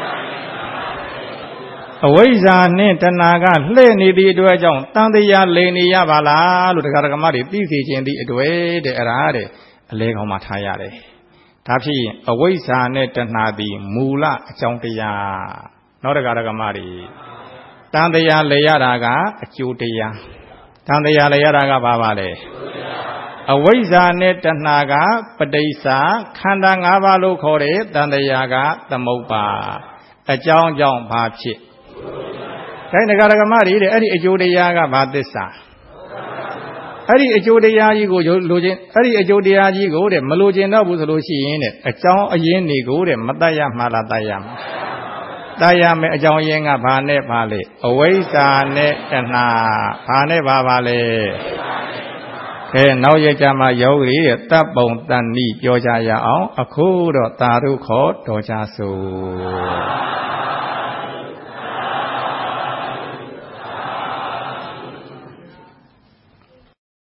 အဝိဇ္ဇာနဲ့တဏှာကလှဲ့နေသည့်အတွက်ကြောင့်တန်တရားလဲနေရပါလားလို့တရားဓမ္မတွေသိစေခြင်းသည့်အတွက်တဲ့အဲ့ဒါတဲ့အလဲကောင်းမှထားရတယ်ဒါဖြစ်ရင်အဝိဇ္ဇာနဲ့တဏှာသည်မူလအကြောင်းတရားနောက်တရားဓမ္မတွေတန်တရားလဲရတာကအကျိုးတရားတန်တရားလဲရတာကဘာပါလဲအဝိဇ္ဇာနဲ့တဏှာကပဋိစ္စခန္ဓာ၅ပါးလို့ခေါ်တဲ့တန်တရားကသမုပ္ပါအကြောင်းကြောင့်ဘာဖြစ်ဒါတရားဓမ္မတွေတဲ့အဲ့ဒီအကျိုးတရားကဘာသစ္စာအဲ့ဒီအကျိုးတရားကြီးကိုလိုချင်အဲ့ဒီအကျိုးတရားကြီးကိုတဲ့မလိုချင်တော့ဘူးဆိုလို့ရှိရင်တဲ့အကြောင်းအရင်းတွေကိုတဲ့မတတ်ရမှာလားတတ်ရမှာတတ်ရမယ်အကြောင်းရင်းကဘာနဲ့ဘာလဲအဝိဇ္ဇာနဲ့တဏှာဘာနဲ့ဘာပါလဲခဲနောက်ရကြမှာယောဂီရဲ့တပ်ပုံတန်ဤပြောကြရအောင်အခုတော့သာဓုခေါ်တော်ကြစို့